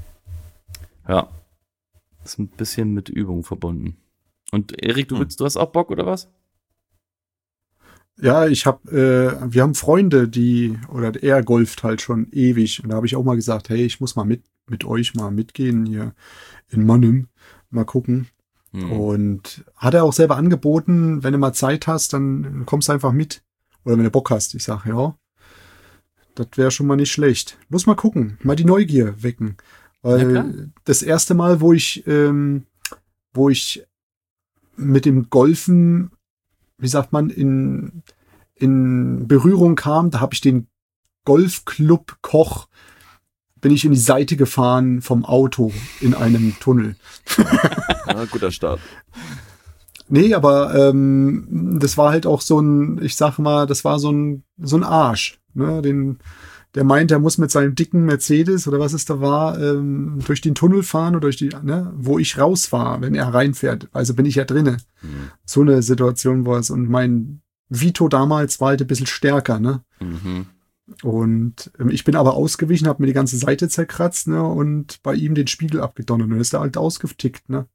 Ja. Ist ein bisschen mit Übung verbunden. Und Erik, du Hm. willst, du hast auch Bock, oder was? Ja, ich habe, äh, wir haben Freunde, die, oder er golft halt schon ewig. Und da habe ich auch mal gesagt, hey, ich muss mal mit, mit euch mal mitgehen hier in Mannheim, mal gucken. Hm. Und hat er auch selber angeboten, wenn du mal Zeit hast, dann kommst du einfach mit. Oder wenn du Bock hast. Ich sage, ja, das wäre schon mal nicht schlecht. Muss mal gucken, mal die Neugier wecken. Ja, klar. Weil das erste Mal, wo ich, ähm, wo ich mit dem Golfen, wie sagt man, in, in Berührung kam, da habe ich den Golfclub Koch, bin ich in die Seite gefahren vom Auto in einem Tunnel. Ja, guter Start. Nee, aber ähm, das war halt auch so ein, ich sag mal, das war so ein so ein Arsch, ne? Den, der meint, er muss mit seinem dicken Mercedes oder was es da war, ähm, durch den Tunnel fahren oder durch die, ne, wo ich rausfahre, wenn er reinfährt. Also bin ich ja drinne. Mhm. So eine Situation war es. Und mein Vito damals war halt ein bisschen stärker, ne? Mhm. Und ähm, ich bin aber ausgewichen, habe mir die ganze Seite zerkratzt, ne? Und bei ihm den Spiegel abgedonnert. Und dann ist er halt ausgetickt, ne?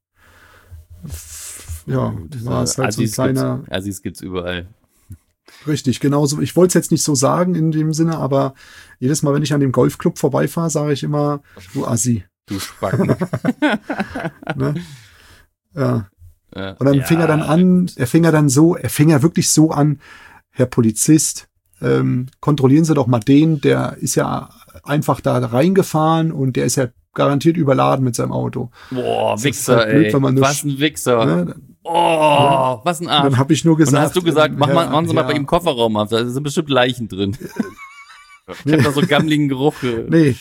F- Ja, Gut, war es halt so ein Assis kleiner. gibt's, Assis gibt's überall. Richtig, genauso. Ich wollte es jetzt nicht so sagen in dem Sinne, aber jedes Mal, wenn ich an dem Golfclub vorbeifahre, sage ich immer, du Assi. Du Spacken. Ne? Ja. Ja. Und dann Ja, fing er dann an, er fing er dann so, er fing er wirklich so an, Herr Polizist, ähm, kontrollieren Sie doch mal den, der ist ja einfach da reingefahren und der ist ja garantiert überladen mit seinem Auto. Boah, Das ist Wichser, halt blöd, ey. wenn man nur Was ein Wichser. Ne? Oh, was ein Und Arsch. dann habe ich nur Und gesagt, dann hast du gesagt, ähm, mach mal, Herr- machen Sie mal ja, bei ihm Kofferraum auf, da sind bestimmt Leichen drin. Ich Nee. hab da so gammeligen Geruch. äh. Nee.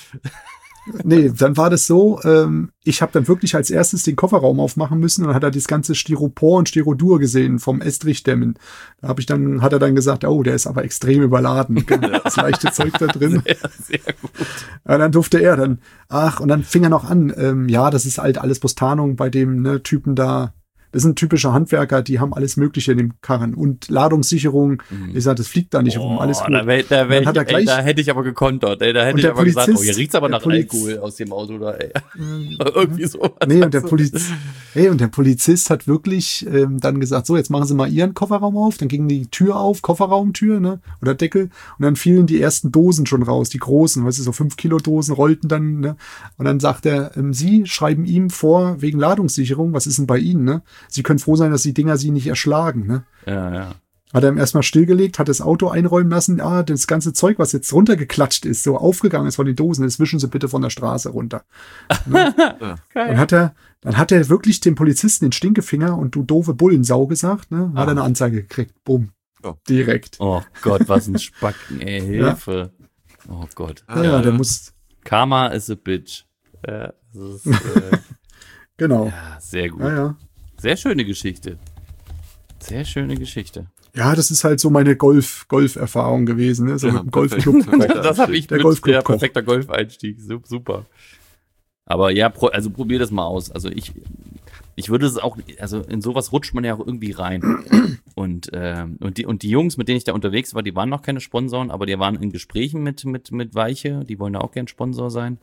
Nee, dann war das so, ähm, ich habe dann wirklich als erstes den Kofferraum aufmachen müssen und dann hat er das ganze Styropor und Styrodur gesehen vom Estrichdämmen. Da habe ich dann, hat er dann gesagt, oh, der ist aber extrem überladen. Das leichte Zeug da drin. Sehr, sehr gut. Ja, dann durfte er dann, ach, und dann fing er noch an, ähm, ja, das ist halt alles bloß Tarnung bei dem ne, Typen da. Das sind typische Handwerker, die haben alles Mögliche in dem Karren. Und Ladungssicherung, Mhm. ich sag, das fliegt da nicht rum, alles Boah, gut. da, wär, da, wär Dann ich, hat er ey, gleich- da hätte ich aber gekontert, ey. Da hätte Und ich der aber gesagt, oh, Polizist- hier riecht's aber der nach Poliz- Alkohol aus dem Auto da, ey. Irgendwie so. Nee, und der, Poliz hey, und der Polizist hat wirklich ähm, dann gesagt, so, jetzt machen Sie mal Ihren Kofferraum auf. Dann ging die Tür auf, Kofferraumtür, ne, oder Deckel. Und dann fielen die ersten Dosen schon raus, die großen, weißt du, so fünf Kilo Dosen rollten dann, ne. Und dann sagt er, ähm, Sie schreiben ihm vor, wegen Ladungssicherung, was ist denn bei Ihnen, ne? Sie können froh sein, dass die Dinger Sie nicht erschlagen, ne. Ja, ja. Hat er ihm erstmal stillgelegt, hat das Auto einräumen lassen. Ah, das ganze Zeug, was jetzt runtergeklatscht ist, so aufgegangen ist von den Dosen, das wischen Sie bitte von der Straße runter. Ne? Dann hat er, dann hat er wirklich dem Polizisten den Stinkefinger und du doofe Bullensau gesagt, ne? Hat er eine Anzeige gekriegt. Bumm. Ja. Direkt. Oh Gott, was ein Spacken, ey. Hilfe. Oh Gott. Ja, ja, der muss, Karma is a bitch. Ja, das ist, äh, genau. ja, sehr gut. Ja, ja. Sehr schöne Geschichte. Sehr schöne Geschichte. Ja, das ist halt so meine Golf, Golf-Erfahrung gewesen, ne? So Ja, mit dem perfekt. Golfclub. Perfekter Das habe ich Der mit, Golfclub ja, Koch. perfekter Golfeinstieg. Sup- Super. Aber ja, pro, also probier das mal aus. Also ich, ich würde es auch, also in sowas rutscht man ja auch irgendwie rein. Und, ähm, und, die, und die Jungs, mit denen ich da unterwegs war, die waren noch keine Sponsoren, aber die waren in Gesprächen mit, mit, mit Weiche. Die wollen da auch gern Sponsor sein.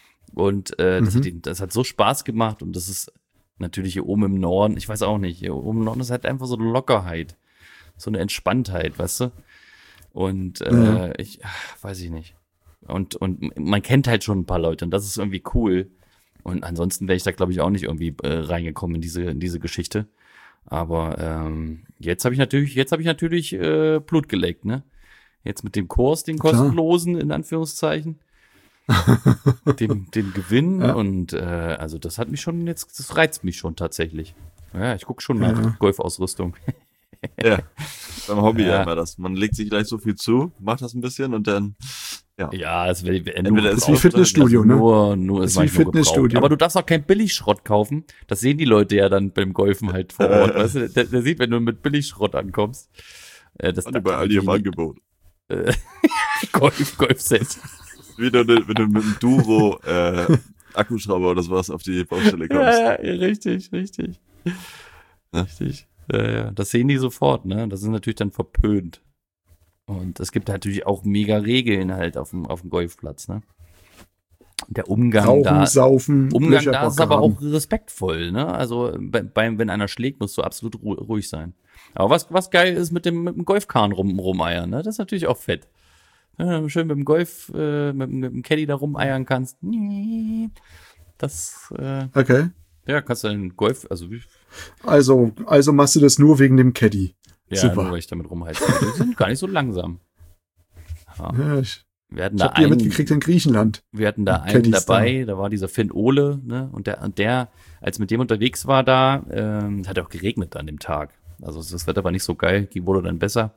Und äh, das, Mhm. hat, ihnen- das hat so Spaß gemacht. Und das ist natürlich hier oben im Norden, ich weiß auch nicht, hier oben im Norden ist halt einfach so eine Lockerheit. So eine Entspanntheit, weißt du? Und äh, Mhm. ich, ach, weiß ich nicht. Und, und man kennt halt schon ein paar Leute und das ist irgendwie cool. Und ansonsten wäre ich da, glaube ich, auch nicht irgendwie äh, reingekommen in diese, in diese Geschichte. Aber ähm, jetzt habe ich natürlich, jetzt habe ich natürlich äh, Blut geleckt, ne? Jetzt mit dem Kurs, den Klar. kostenlosen, in Anführungszeichen. dem, dem Gewinn Ja. und äh, also das hat mich schon jetzt, das reizt mich schon tatsächlich. Ja, ich gucke schon nach Ja. Golfausrüstung. Ja. Beim Hobby Ja. ja immer das. Man legt sich gleich so viel zu, macht das ein bisschen und dann, Ja, es wäre Entweder ist wie Fitnessstudio, ne? Nur, nur Ist ist wie manchmal gebraucht. Fitnessstudio. Aber du darfst auch keinen Billigschrott kaufen. Das sehen die Leute ja dann beim Golfen halt vor Ort. Weißt du, der, der sieht, wenn du mit Billigschrott ankommst. Äh, das und bei Aldi im Angebot. äh, Golf, Golfset. Wie du, wenn du mit einem Duro äh, Akkuschrauber oder sowas auf die Baustelle kommst. Ja, ja, richtig, richtig. Ja. Richtig. Ja, ja. Das sehen die sofort, ne? Das ist natürlich dann verpönt. Und es gibt natürlich auch mega Regeln halt auf dem, auf dem Golfplatz, ne? Der Umgang Rauchen, da, Saufen, Umgang Löcher da ist Bock aber haben. auch respektvoll, ne? Also bei, beim, wenn einer schlägt, musst du absolut ru ruhig sein. Aber was, was geil ist mit dem, mit dem Golfkahn rum, rumeiern, ne? Das ist natürlich auch fett. Ja, schön mit dem Golf, äh, mit, mit dem Caddy da rumeiern kannst. Das, äh, Okay. ja, kannst du den Golf, also wie, Also, also machst du das nur wegen dem Caddy. ja, Super. nur weil ich damit rumheize. Die sind gar nicht so langsam. Ja. Ja, ich Wir hatten ich da hab die ja einen, mitgekriegt in Griechenland. wir hatten da einen Caddies dabei, da war dieser Finn Ole, ne? Und der, und der, als mit dem unterwegs war da, ähm, hat auch geregnet an dem Tag. Also das Wetter war nicht so geil, die wurde dann besser.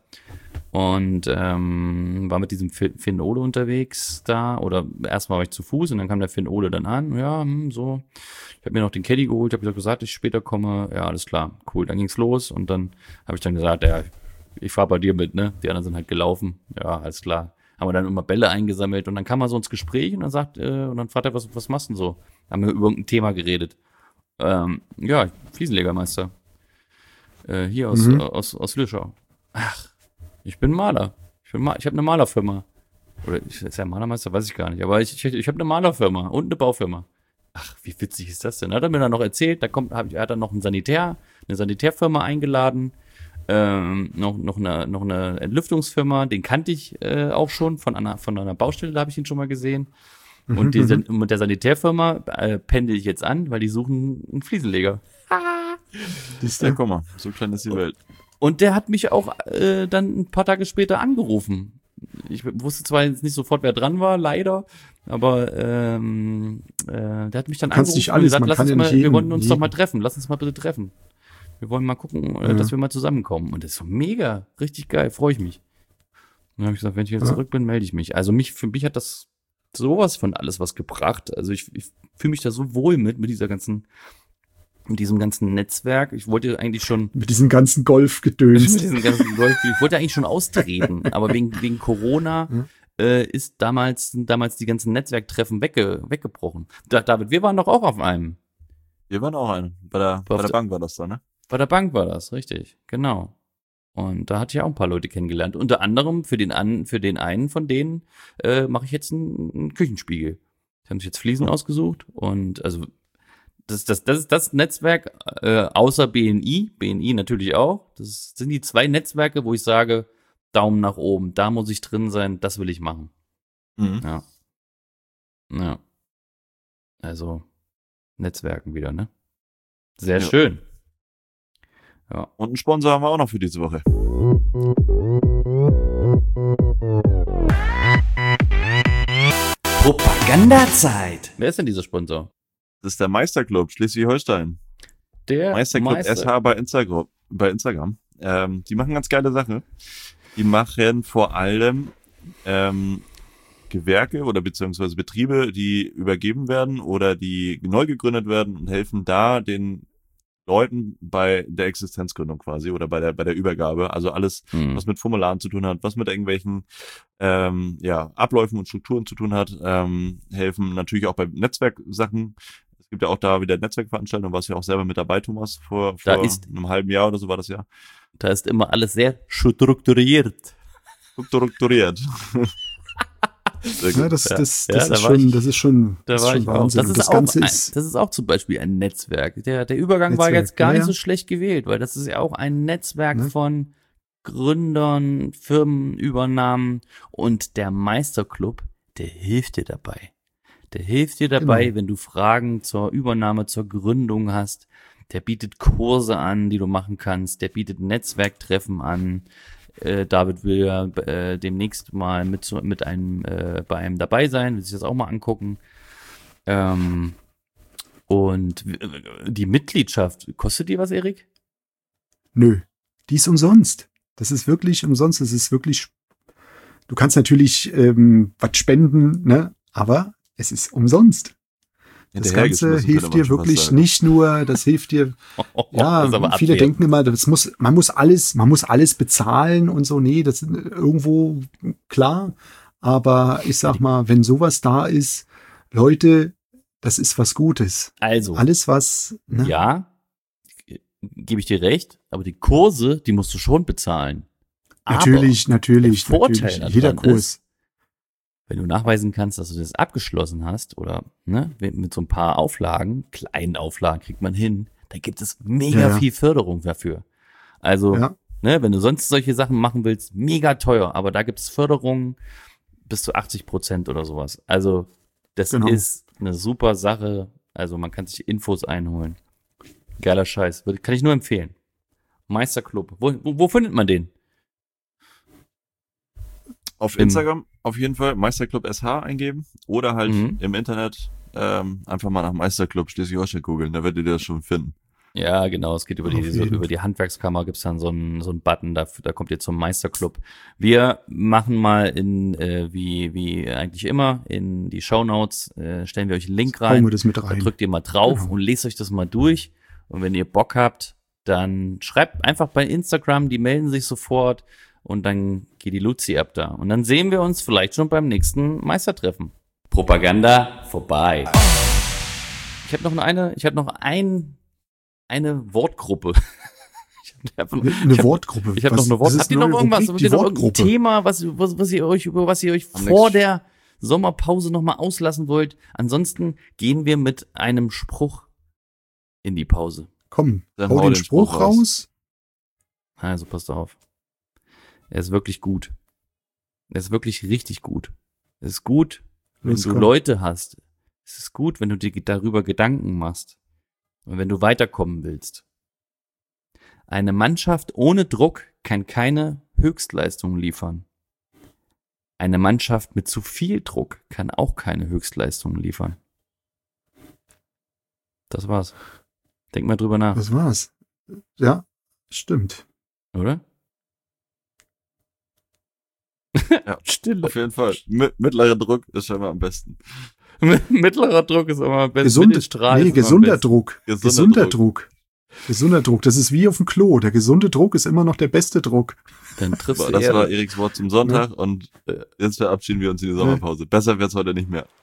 Und ähm, war mit diesem Fi- Finn Ole unterwegs da. Oder erstmal war ich zu Fuß und dann kam der Finn Ole dann an. Ja, hm, so. Ich habe mir noch den Caddy geholt, habe gesagt, dass ich später komme. Ja, alles klar, cool. Dann ging's los und dann habe ich dann gesagt, ja, ich fahr bei dir mit, ne? Die anderen sind halt gelaufen. Ja, alles klar. Haben wir dann immer Bälle eingesammelt und dann kam er so ins Gespräch und dann sagt, äh, und dann fragt er, was, was machst du denn so? Haben wir über irgendein Thema geredet. Ähm, ja, Fliesenlegermeister. Äh, hier aus, Mhm. äh, aus, aus Lüschau. Ach, ich bin Maler. Ich bin Ma ich habe eine Malerfirma. Oder ich, ist er Malermeister? Weiß ich gar nicht. Aber ich, ich, ich habe eine Malerfirma und eine Baufirma. Ach, wie witzig ist das denn? Hat er mir dann noch erzählt, da kommt, hab ich, er hat dann noch einen Sanitär, eine Sanitärfirma eingeladen. Ähm, noch, noch, eine, noch eine Entlüftungsfirma, den kannte ich äh, auch schon von einer, von einer Baustelle, da habe ich ihn schon mal gesehen. Und die, San- mit der Sanitärfirma äh, pendel ich jetzt an, weil die suchen einen Fliesenleger. Siehst Ja, du? guck mal, so klein ist die Welt. Und der hat mich auch äh, dann ein paar Tage später angerufen. Ich wusste zwar jetzt nicht sofort, wer dran war, leider, aber ähm, äh, der hat mich dann Du kannst angerufen nicht und alles, gesagt, man lass kann uns ja mal, nicht wir jeden- wollen uns doch jeden- mal treffen, lass uns mal bitte treffen. Wir wollen mal gucken, äh, Ja. dass wir mal zusammenkommen. Und das ist so mega, richtig geil, freue ich mich. Und dann habe ich gesagt, wenn ich wieder Ja. zurück bin, melde ich mich. Also mich, für mich hat das sowas von alles was gebracht. Also ich, ich fühle mich da so wohl mit, mit dieser ganzen, mit diesem ganzen Netzwerk. Ich wollte eigentlich schon Mit diesem ganzen mit Golfgedöns. diesem ganzen Golf, ich wollte eigentlich schon austreten, aber wegen, wegen Corona Ja. äh, ist damals, sind damals die ganzen Netzwerktreffen wegge, weggebrochen. Da, David, wir waren doch auch auf einem. Wir waren auch eine. Bei der, bei der Bank war das dann, ne? Bei der Bank war das, richtig, genau. Und da hatte ich auch ein paar Leute kennengelernt. Unter anderem für den, an, für den einen von denen äh, mache ich jetzt einen, einen Küchenspiegel. Die haben sich jetzt Fliesen ausgesucht und also das, das, das ist das Netzwerk äh, außer B N I, B N I natürlich auch. Das sind die zwei Netzwerke, wo ich sage, Daumen nach oben, da muss ich drin sein, das will ich machen. Mhm. Ja. Ja. Also Netzwerken wieder, ne? Sehr Ja. schön. Ja. Und einen Sponsor haben wir auch noch für diese Woche. Propagandazeit. Wer ist denn dieser Sponsor? Das ist der Meisterclub Schleswig-Holstein. Der Meisterclub Meister. S H bei Instagram. Bei Instagram. Ähm, die machen ganz geile Sachen. Die machen vor allem ähm, Gewerke oder beziehungsweise Betriebe, die übergeben werden oder die neu gegründet werden und helfen da den Leuten bei der Existenzgründung quasi oder bei der bei der Übergabe. Also alles, Hm. was mit Formularen zu tun hat, was mit irgendwelchen ähm, ja, Abläufen und Strukturen zu tun hat, ähm, helfen natürlich auch bei Netzwerksachen. Es gibt ja auch da wieder Netzwerkveranstaltungen, warst ja auch selber mit dabei, Thomas, vor, Da vor ist- einem halben Jahr oder so war das ja. Da ist immer alles sehr strukturiert. Strukturiert. Sehr Ja, gut. das, Ja. das, Ja, das da ist war schon, ich- das ist schon, Da das ist war schon ich auch. Wahnsinn. Das Und ist, das auch Ganze ein, ist, das ist auch zum Beispiel ein Netzwerk. Der, der Übergang war Netzwerk, jetzt gar ja, nicht ja. so schlecht gewählt, weil das ist ja auch ein Netzwerk Ne? von Gründern, Firmenübernahmen und der Meisterclub, der hilft dir dabei. Der hilft dir dabei, Genau. wenn du Fragen zur Übernahme, zur Gründung hast. Der bietet Kurse an, die du machen kannst. Der bietet Netzwerktreffen an. Äh, David will ja äh, demnächst mal mit, so- mit einem äh, bei einem dabei sein, will sich das auch mal angucken. Ähm, und w- die Mitgliedschaft, kostet die was, Erik? nö, die ist umsonst. Das ist wirklich umsonst. Das ist wirklich, du kannst natürlich ähm, was spenden, ne? Aber es ist umsonst. Das Ganze Hinterhergeschmissen, könnte hilft man dir schon fast wirklich sagen. nicht nur, das hilft dir, ja, Das ist aber viele abwertend. denken immer, das muss, man muss alles, man muss alles bezahlen und so. Nee, das ist irgendwo klar. Aber ich sag mal, wenn sowas da ist, Leute, das ist was Gutes. Also, Alles was, ne? ja, gebe ich dir recht, aber die Kurse, die musst du schon bezahlen. natürlich, Aber natürlich, der Vorteil natürlich. Jeder daran Kurs. ist, Wenn du nachweisen kannst, dass du das abgeschlossen hast oder ne, mit so ein paar Auflagen, kleinen Auflagen kriegt man hin, da gibt es mega Ja, ja. viel Förderung dafür. Also, Ja. ne, wenn du sonst solche Sachen machen willst, mega teuer, aber da gibt es Förderungen bis zu achtzig Prozent oder sowas. Also, das Genau. ist eine super Sache. Also, man kann sich Infos einholen. Geiler Scheiß. Würde- Kann ich nur empfehlen. Meisterclub. Wo, wo, wo findet man den? Auf Im- Instagram auf jeden Fall Meisterclub S H eingeben oder halt Mhm. im Internet ähm, einfach mal nach Meisterclub Schleswig-Holstein googeln, da werdet ihr das schon finden. Ja, genau. Es geht über die, Auf so, jeden über die Handwerkskammer gibt's dann so einen, so einen Button, da, da kommt ihr zum Meisterclub. Wir machen mal in, äh, wie, wie eigentlich immer, in die Shownotes, äh, stellen wir euch einen Link Hauen rein. wir das mit Da rein. drückt ihr mal drauf Genau. und lest euch das mal durch. Und wenn ihr Bock habt, dann schreibt einfach bei Instagram, die melden sich sofort und dann geht die Luzi ab da. Und dann sehen wir uns vielleicht schon beim nächsten Meistertreffen. Propaganda vorbei. Ich habe noch eine, ich habe noch ein, eine Wortgruppe. Ich hab, Eine, ich eine hab, Wortgruppe. ich habe Was- noch eine Wort. das ist Habt ihr noch neue irgendwas? Rubrik, Habt die ihr noch irgendein Wortgruppe. Thema, was, was, was ihr euch, über was ihr euch Haben vor nix. der Sommerpause nochmal auslassen wollt? Ansonsten gehen wir mit einem Spruch in die Pause. Komm, Dann hau hau den den Spruch Spruch raus. raus. Also passt auf. Er ist wirklich gut. Er ist wirklich richtig gut. Es ist gut, wenn Los, du komm. Leute hast. Es ist gut, wenn du dir darüber Gedanken machst. Und wenn du weiterkommen willst. Eine Mannschaft ohne Druck kann keine Höchstleistung liefern. Eine Mannschaft mit zu viel Druck kann auch keine Höchstleistung liefern. Das war's. Denk mal drüber nach, Das war's. Ja, stimmt. oder? Ja. Stille. Auf jeden Fall. Mi- mittlerer Druck ist scheinbar am besten. Mittlerer Druck ist immer am besten. Gesunde, Mittelstrahl nee, ist immer am gesunder besten. Druck. Gesunder Gesunder Druck. Druck. Gesunder Druck. Das ist wie auf dem Klo. Der gesunde Druck ist immer noch der beste Druck. Dann triffst du Das eher. war Eriks Wort zum Sonntag und äh, jetzt verabschieden wir uns in die Sommerpause. Besser wird's heute nicht mehr.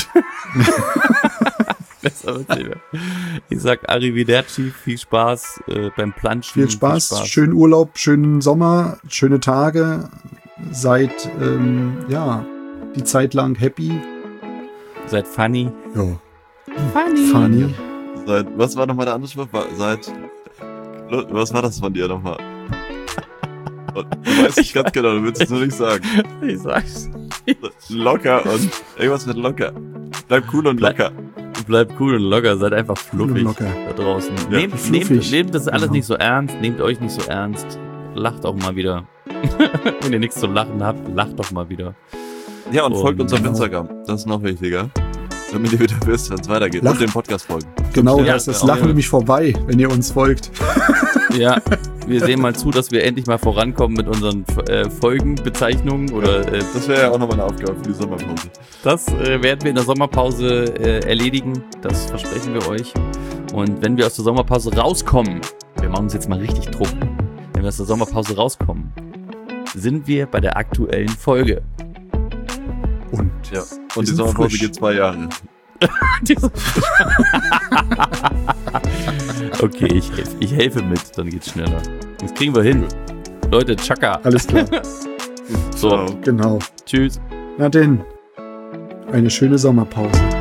Besser wird's nicht mehr. Ich sag Arrivederci, viel Spaß äh, beim Planschen. Viel Spaß, schönen Urlaub, schönen Sommer, schöne Tage. Seid, ähm, ja, die Zeit lang happy. Seid funny. Ja, Funny. funny. Seit, was war nochmal der andere Spruch? War- Seit, was war das von dir nochmal? Und Du weißt nicht ganz genau, du willst es nur nicht sagen. Ich sag's. Locker und irgendwas mit locker. Bleib cool und Bleib- locker. Bleibt cool und locker, seid einfach Cool und fluffig locker. da draußen. Ja, nehmt, fluffig. nehmt, nehmt das alles Genau. nicht so ernst, nehmt euch nicht so ernst. Lacht auch mal wieder. Wenn ihr nichts zu lachen habt, lacht doch mal wieder. Ja, und folgt Und uns auf genau. Instagram. Das ist noch wichtiger. Damit ihr wieder wisst, wenn es weitergeht. Lach- Und den Podcast folgen. Genau, Ja, da ist das ja, Lachen ja. nämlich vorbei, wenn ihr uns folgt. Ja, wir sehen mal zu, dass wir endlich mal vorankommen mit unseren äh, Folgenbezeichnungen oder äh, Das wäre ja auch nochmal eine Aufgabe für die Sommerpause. das äh, werden wir in der Sommerpause äh, erledigen. Das versprechen wir euch. Und wenn wir aus der Sommerpause rauskommen, wir machen uns jetzt mal richtig Druck. Wenn wir aus der Sommerpause rauskommen, sind wir bei der aktuellen Folge. Und Ja. Wir Und die sind Sommerpause frisch. geht zwei Jahre. Okay, ich, helf- ich helfe mit, dann geht's schneller. Das kriegen wir hin. Leute, Chaka. alles klar. So, Ciao. Genau. tschüss. Na denn, eine schöne Sommerpause.